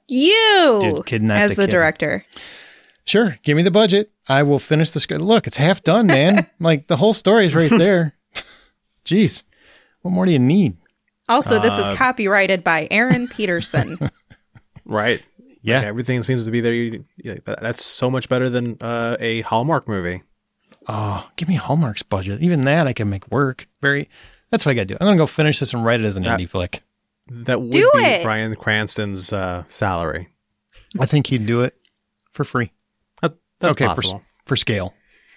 Speaker 3: you
Speaker 1: kidnap
Speaker 3: as the
Speaker 1: kid.
Speaker 3: director.
Speaker 1: Sure, give me the budget. I will finish the script. Look, it's half done, man. Like the whole story is right there. Jeez, what more do you need?
Speaker 3: Also, this is copyrighted by Aaron Peterson.
Speaker 2: Right.
Speaker 1: Yeah.
Speaker 2: Like, everything seems to be there. That's so much better than a Hallmark movie.
Speaker 1: Oh, give me Hallmark's budget. Even that I can make work. That's what I got to do. I'm going to go finish this and write it as an indie flick.
Speaker 2: That would
Speaker 3: Do
Speaker 2: be
Speaker 3: it.
Speaker 2: Bryan Cranston's salary.
Speaker 1: I think he'd do it for free.
Speaker 2: That's
Speaker 1: okay,
Speaker 2: possible.
Speaker 1: for scale.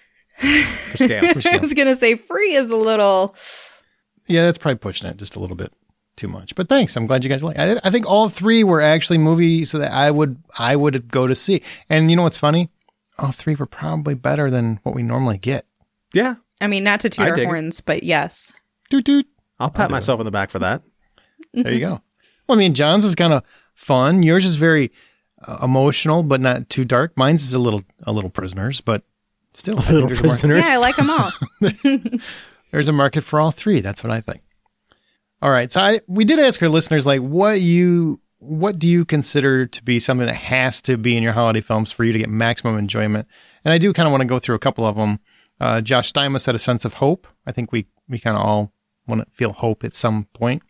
Speaker 2: For scale.
Speaker 3: I was going to say free is a little...
Speaker 1: Yeah, that's probably pushing it just a little bit. too much. But thanks. I'm glad you guys like. I think all three were actually movies that I would go to see. And you know what's funny? All three were probably better than what we normally get.
Speaker 2: Yeah.
Speaker 3: I mean, not to toot
Speaker 2: I
Speaker 3: our
Speaker 2: dig it.
Speaker 3: horns, but yes.
Speaker 1: Toot toot.
Speaker 2: I'll pat myself on the back for that.
Speaker 1: There you go. Well, I mean, John's is kind of fun. Yours is very emotional, but not too dark. Mine's is a little Prisoners, but still. I think
Speaker 2: Little
Speaker 1: there's a mar-
Speaker 2: Prisoners.
Speaker 3: Yeah, I like them all.
Speaker 1: There's a market for all three. That's what I think. All right. So we did ask our listeners, like, what do you consider to be something that has to be in your holiday films for you to get maximum enjoyment? And I do kind of want to go through a couple of them. Josh Steinmetz said a sense of hope. I think we kind of all want to feel hope at some point.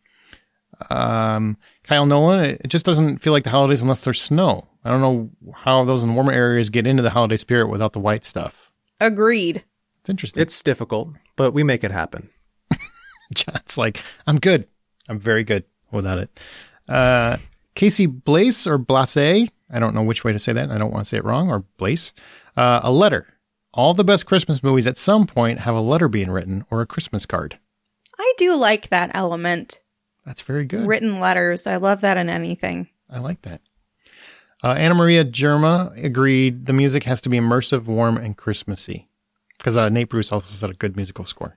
Speaker 1: Kyle Nolan, it just doesn't feel like the holidays unless there's snow. I don't know how those in warmer areas get into the holiday spirit without the white stuff.
Speaker 3: Agreed.
Speaker 1: It's interesting.
Speaker 2: It's difficult, but we make it happen.
Speaker 1: John's like, I'm good. I'm very good without it. Casey Blaise or Blase, I don't know which way to say that. I don't want to say it wrong, or Blaise. A letter. All the best Christmas movies at some point have a letter being written or a Christmas card.
Speaker 3: I do like that element.
Speaker 1: That's very good.
Speaker 3: Written letters. I love that in anything.
Speaker 1: I like that. Anna Maria Germa agreed the music has to be immersive, warm, and Christmassy. Because Nate Bruce also said a good musical score.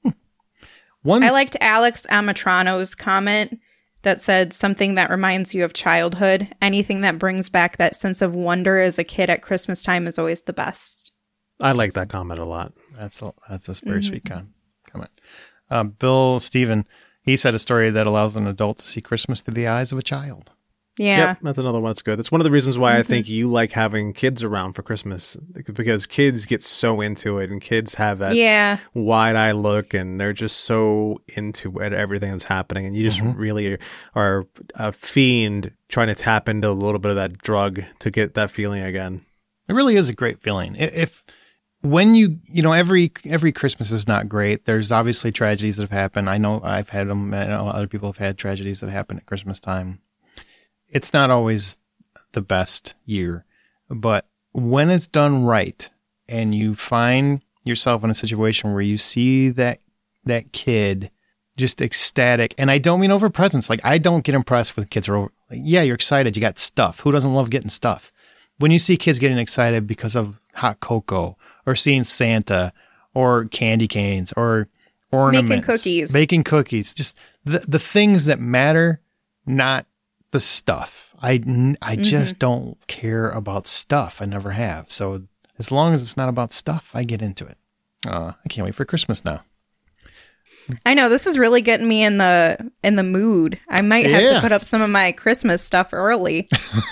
Speaker 3: I liked Alex Amatrano's comment that said something that reminds you of childhood. Anything that brings back that sense of wonder as a kid at Christmas time is always the best.
Speaker 2: I like that comment a lot.
Speaker 1: That's a very sweet comment. Bill Steven, he said a story that allows an adult to see Christmas through the eyes of a child.
Speaker 3: Yeah.
Speaker 2: Yep, that's another one that's good. That's one of the reasons why I think you like having kids around for Christmas, because kids get so into it and kids have that wide-eye look and they're just so into it, everything that's happening. And you just really are a fiend trying to tap into a little bit of that drug to get that feeling again.
Speaker 1: It really is a great feeling. When you know, every Christmas is not great. There's obviously tragedies that have happened. I know I've had them. I know other people have had tragedies that happen at Christmas time. It's not always the best year, but when it's done right and you find yourself in a situation where you see that kid just ecstatic, and I don't mean over presents. Like, I don't get impressed with kids are over. Like, yeah, you're excited. You got stuff. Who doesn't love getting stuff? When you see kids getting excited because of hot cocoa or seeing Santa or candy canes or ornaments, baking cookies, just the things that matter, not the stuff. I just don't care about stuff. I never have. So as long as it's not about stuff, I get into it. I can't wait for Christmas now.
Speaker 3: I know, this is really getting me in the mood. I might have to put up some of my Christmas stuff early.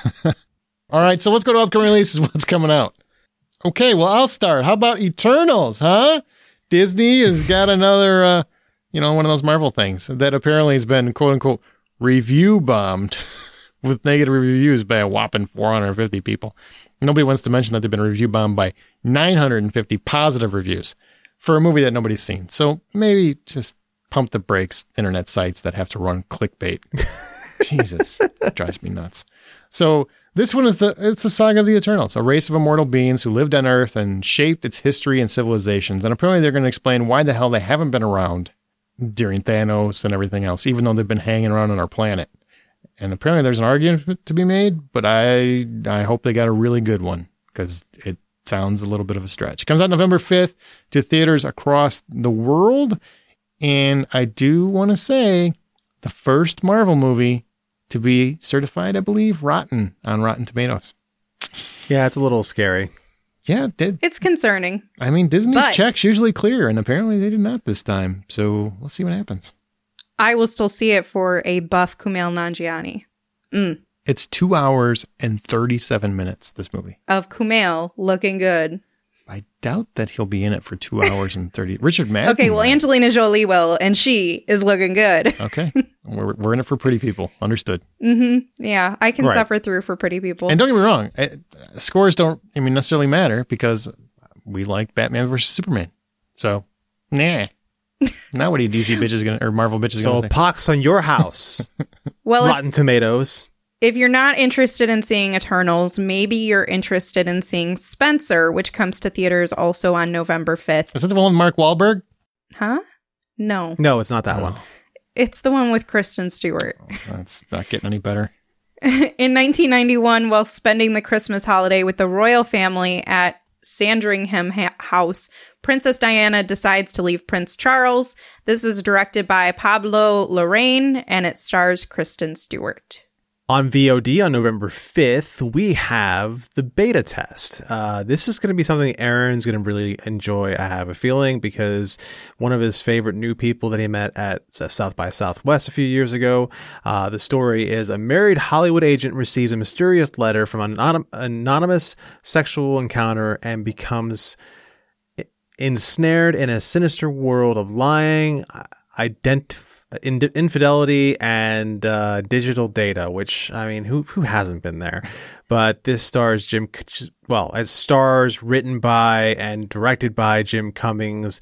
Speaker 1: All right, so let's go to upcoming releases. What's coming out? Okay, well, I'll start. How about Eternals, huh? Disney has got another, one of those Marvel things that apparently has been, quote unquote, review bombed with negative reviews by a whopping 450 people. Nobody wants to mention that they've been review bombed by 950 positive reviews for a movie that nobody's seen. So maybe just pump the brakes, internet sites that have to run clickbait. Jesus, that drives me nuts. So this one is it's the saga of the Eternals, a race of immortal beings who lived on Earth and shaped its history and civilizations. And apparently they're going to explain why the hell they haven't been around during Thanos and everything else, even though they've been hanging around on our planet. And apparently there's an argument to be made, but I hope they got a really good one, because it sounds a little bit of a stretch. It comes out November 5th to theaters across the world. And I do want to say the first Marvel movie to be certified, I believe, rotten on Rotten Tomatoes.
Speaker 2: Yeah, it's a little scary.
Speaker 1: Yeah, it did.
Speaker 3: It's concerning.
Speaker 1: I mean, Disney's checks usually clear, and apparently they did not this time. So we'll see what happens.
Speaker 3: I will still see it for a buff Kumail Nanjiani.
Speaker 1: It's 2 hours and 37 minutes, this movie.
Speaker 3: Of Kumail looking good.
Speaker 1: I doubt that he'll be in it for 2 hours and 30. Richard Madden.
Speaker 3: Okay, well, Angelina Jolie will, and she is looking good.
Speaker 1: Okay. We're in it for pretty people. Understood.
Speaker 3: Yeah, I can suffer through for pretty people.
Speaker 1: And don't get me wrong, scores don't necessarily matter, because we like Batman versus Superman. So, nah. Now what are you DC bitches gonna, or Marvel bitches gonna say?
Speaker 2: So pox on your house.
Speaker 3: Well,
Speaker 2: Rotten Tomatoes.
Speaker 3: If you're not interested in seeing Eternals, maybe you're interested in seeing Spencer, which comes to theaters also on November 5th.
Speaker 1: Is that the one with Mark Wahlberg?
Speaker 3: Huh? No.
Speaker 2: No, it's not that one.
Speaker 3: It's the one with Kristen Stewart.
Speaker 1: Oh, that's not getting any better.
Speaker 3: In 1991, while spending the Christmas holiday with the royal family at Sandringham House, Princess Diana decides to leave Prince Charles. This is directed by Pablo Larraín, and it stars Kristen Stewart.
Speaker 2: On VOD on November 5th, we have the beta test. This is going to be something Aaron's going to really enjoy, I have a feeling, because one of his favorite new people that he met at South by Southwest a few years ago. The story is a married Hollywood agent receives a mysterious letter from an anonymous sexual encounter and becomes ensnared in a sinister world of lying, infidelity, and digital data, which, I mean, who hasn't been there? But this stars it stars written by and directed by Jim Cummings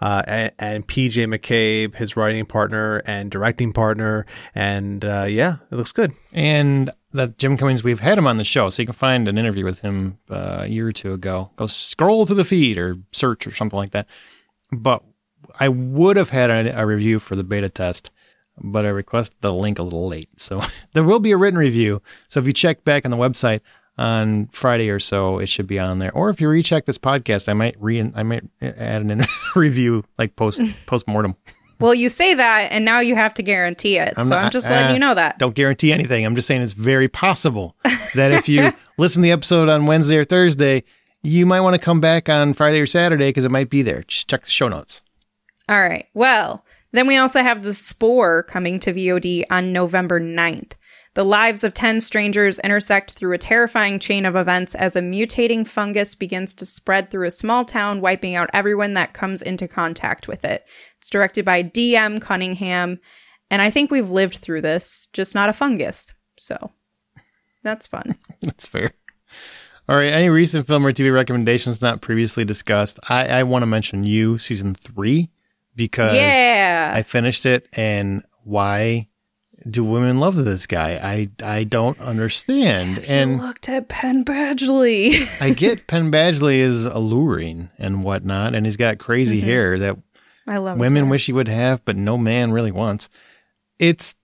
Speaker 2: and PJ McCabe, his writing partner and directing partner. And it looks good.
Speaker 1: And that Jim Cummings, we've had him on the show, so you can find an interview with him a year or two ago. Go scroll through the feed or search or something like that. But I would have had a review for the beta test, but I requested the link a little late. So there will be a written review. So if you check back on the website on Friday or so, it should be on there. Or if you recheck this podcast, I might add an review like post-mortem.
Speaker 3: Well, you say that, and now you have to guarantee it. I'm just letting you know that.
Speaker 1: Don't guarantee anything. I'm just saying it's very possible that if you listen to the episode on Wednesday or Thursday, you might want to come back on Friday or Saturday because it might be there. Just check the show notes.
Speaker 3: All right. Well, then we also have The Spore coming to VOD on November 9th. The lives of 10 strangers intersect through a terrifying chain of events as a mutating fungus begins to spread through a small town, wiping out everyone that comes into contact with it. It's directed by D.M. Cunningham, and I think we've lived through this, just not a fungus. So that's fun.
Speaker 1: That's fair. All right. Any recent film or TV recommendations not previously discussed? I want to mention You, season 3, because I finished it, and why do women love this guy? I don't understand.
Speaker 3: And looked at Penn Badgley.
Speaker 1: I get Penn Badgley is alluring and whatnot, and he's got crazy hair that
Speaker 3: I love
Speaker 1: women wish he would have, but no man really wants. It's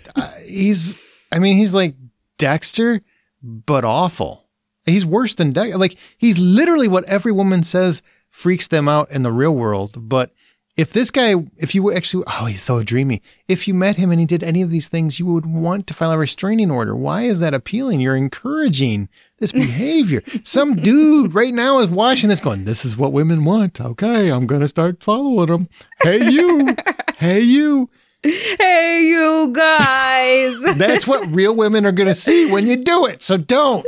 Speaker 1: he's like Dexter, but awful. He's worse than Dexter. Like, he's literally what every woman says freaks them out in the real world, but if this guy, if you actually, he's so dreamy. If you met him and he did any of these things, you would want to file a restraining order. Why is that appealing? You're encouraging this behavior. Some dude right now is watching this going, this is what women want. Okay, I'm going to start following them. Hey, you. Hey, you.
Speaker 3: Hey, you guys.
Speaker 1: That's what real women are going to see when you do it. So don't.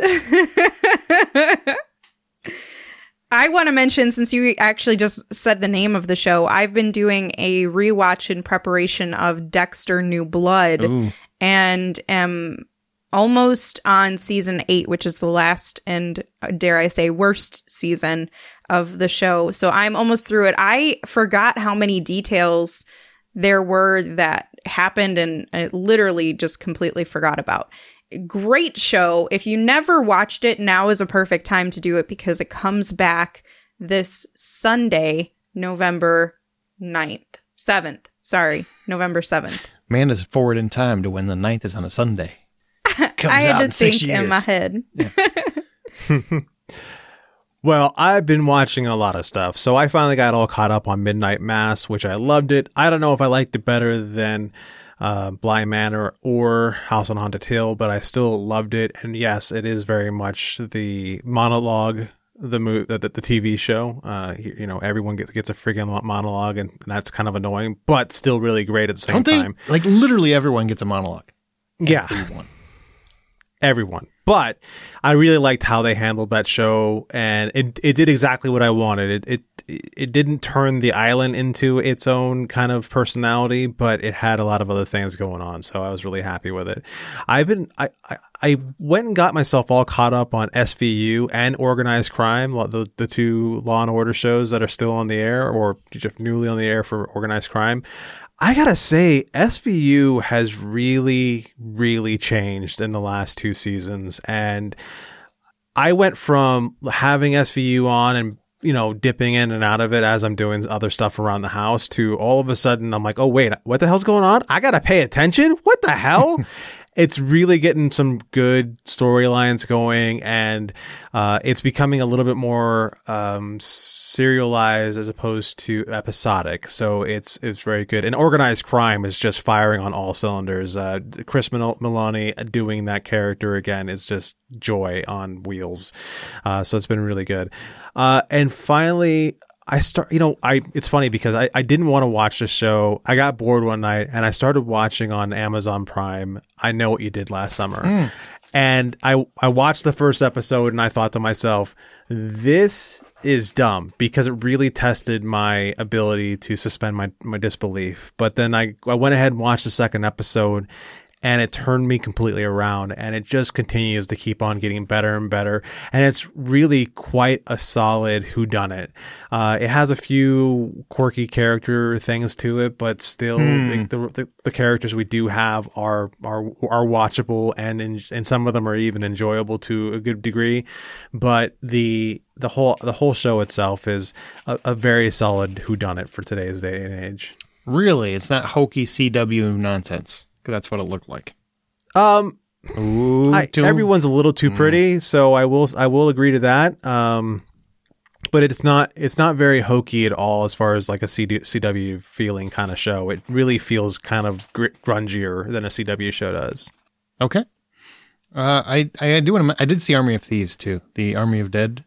Speaker 3: I want to mention, since you actually just said the name of the show, I've been doing a rewatch in preparation of Dexter New Blood. Ooh. And am almost on season 8, which is the last and, dare I say, worst season of the show. So I'm almost through it. I forgot how many details there were that happened, and I literally just completely forgot about. Great show. If you never watched it, now is a perfect time to do it because it comes back this Sunday, November 7th.
Speaker 1: Man is forward in time to when the 9th is on a Sunday.
Speaker 3: I had to think in my head.
Speaker 1: Yeah.
Speaker 2: Well, I've been watching a lot of stuff, so I finally got all caught up on Midnight Mass, which I loved it. I don't know if I liked it better than Bly Manor or House on Haunted Hill, but I still loved it. And yes, it is very much the monologue, the TV show. Everyone gets a freaking monologue, and that's kind of annoying, but still really great at the same time.
Speaker 1: Like, literally everyone gets a monologue.
Speaker 2: Yeah. Everyone. But I really liked how they handled that show, and it did exactly what I wanted. It didn't turn the island into its own kind of personality, but it had a lot of other things going on, so I was really happy with it. I went and got myself all caught up on SVU and Organized Crime, the two Law and Order shows that are still on the air or just newly on the air for Organized Crime. I gotta say, SVU has really, really changed in the last 2 seasons. And I went from having SVU on and dipping in and out of it as I'm doing other stuff around the house, to all of a sudden I'm like, oh wait, what the hell's going on? I gotta pay attention. What the hell? It's really getting some good storylines going, and it's becoming a little bit more serialized as opposed to episodic. So it's very good. And organized crime is just firing on all cylinders. Chris Meloni doing that character again is just joy on wheels. So it's been really good. And finally, it's funny because I didn't want to watch the show. I got bored one night and I started watching on Amazon Prime I Know What You Did Last Summer. And I watched the first episode and I thought to myself, this is dumb, because it really tested my ability to suspend my disbelief. But then I went ahead and watched the second episode, and it turned me completely around, and it just continues to keep on getting better and better. And it's really quite a solid whodunit. It has a few quirky character things to it, but still the characters we do have are watchable, and some of them are even enjoyable to a good degree. But the whole show itself is a very solid whodunit for today's day and age.
Speaker 1: Really? It's not hokey CW nonsense? That's what it looked like.
Speaker 2: Everyone's a little too pretty, so I will agree to that. But it's not very hokey at all as far as like a CW feeling kind of show. It really feels kind of grungier than a CW show does.
Speaker 1: Okay. I did see Army of Thieves too, the Army of the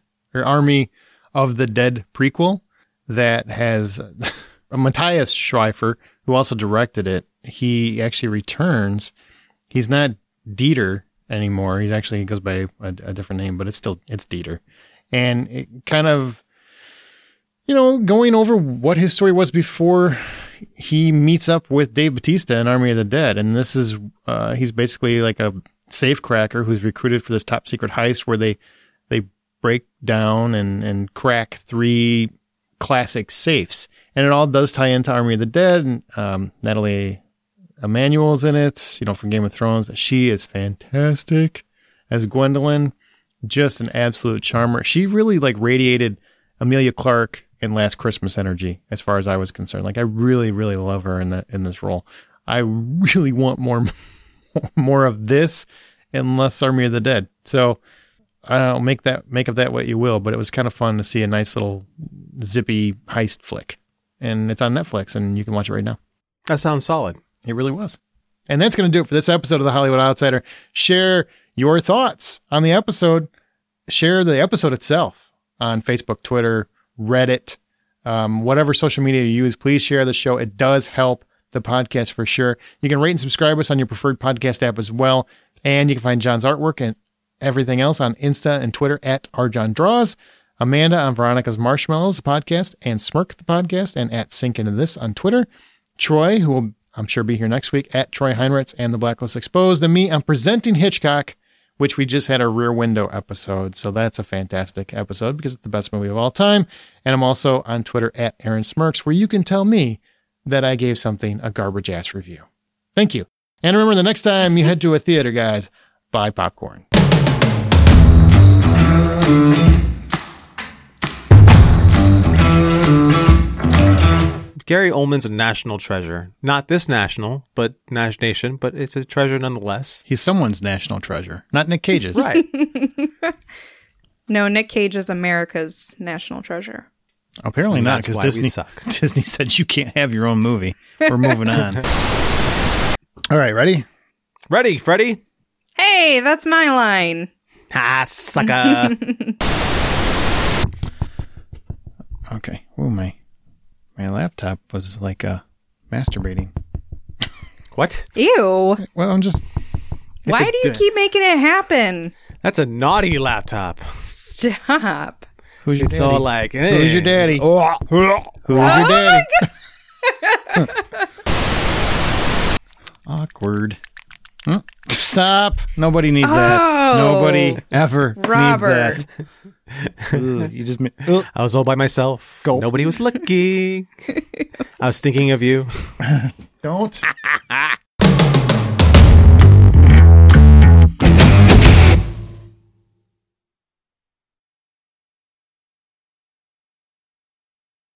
Speaker 1: Dead prequel that has Matthias Schweifer, who also directed it. He actually returns. He's not Dieter anymore. He goes by a different name, but it's Dieter. And it kind of, going over what his story was before he meets up with Dave Bautista in Army of the Dead. And this is, he's basically like a safecracker who's recruited for this top secret heist where they break down and crack 3 classic safes. And it all does tie into Army of the Dead. And Natalie Emmanuel's in it, from Game of Thrones. She is fantastic as Gwendolyn. Just an absolute charmer. She really radiated Emilia Clarke in Last Christmas energy, as far as I was concerned. I really, really love her in this role. I really want more of this and less Army of the Dead. So I don't know, make of that what you will, but it was kind of fun to see a nice little zippy heist flick. And it's on Netflix, and you can watch it right now.
Speaker 2: That sounds solid.
Speaker 1: It really was. And that's going to do it for this episode of The Hollywood Outsider. Share your thoughts on the episode. Share the episode itself on Facebook, Twitter, Reddit, whatever social media you use. Please share the show. It does help the podcast for sure. You can rate and subscribe us on your preferred podcast app as well. And you can find John's artwork and everything else on Insta and Twitter at rjohndraws. Amanda on Veronica's Marshmallows podcast and Smirk the podcast, and at Sink Into This on Twitter. Troy, who will, I'm sure, be here next week, at Troy Heinritz and The Blacklist Exposed. And me, I'm Presenting Hitchcock, which we just had a Rear Window episode. So that's a fantastic episode because it's the best movie of all time. And I'm also on Twitter at Aaron Smirks, where you can tell me that I gave something a garbage ass review. Thank you. And remember, the next time you head to a theater, guys, buy popcorn.
Speaker 2: Gary Oldman's a national treasure. Not this national, but nation, but it's a treasure nonetheless.
Speaker 1: He's someone's national treasure, not Nick Cage's.
Speaker 2: Right.
Speaker 3: No, Nick Cage is America's national treasure.
Speaker 1: Apparently not, because Disney said you can't have your own movie. We're moving on. All right, ready?
Speaker 2: Ready, Freddie?
Speaker 3: Hey, that's my line.
Speaker 2: Ah, sucker.
Speaker 1: Okay. Oh, my laptop was masturbating.
Speaker 2: What?
Speaker 3: Ew.
Speaker 1: Well, I'm just...
Speaker 3: Why do you keep making it happen?
Speaker 2: That's a naughty laptop.
Speaker 3: Stop.
Speaker 1: Who's your
Speaker 2: it's
Speaker 1: daddy?
Speaker 2: all like, hey.
Speaker 1: Who's your daddy?
Speaker 2: Oh.
Speaker 1: Who's your daddy? Awkward. Stop. Nobody needs that. Nobody ever
Speaker 3: Robert.
Speaker 1: needs that. You just
Speaker 2: I was all by myself.
Speaker 1: Gulp.
Speaker 2: Nobody was looking. I was thinking of you.
Speaker 1: Don't.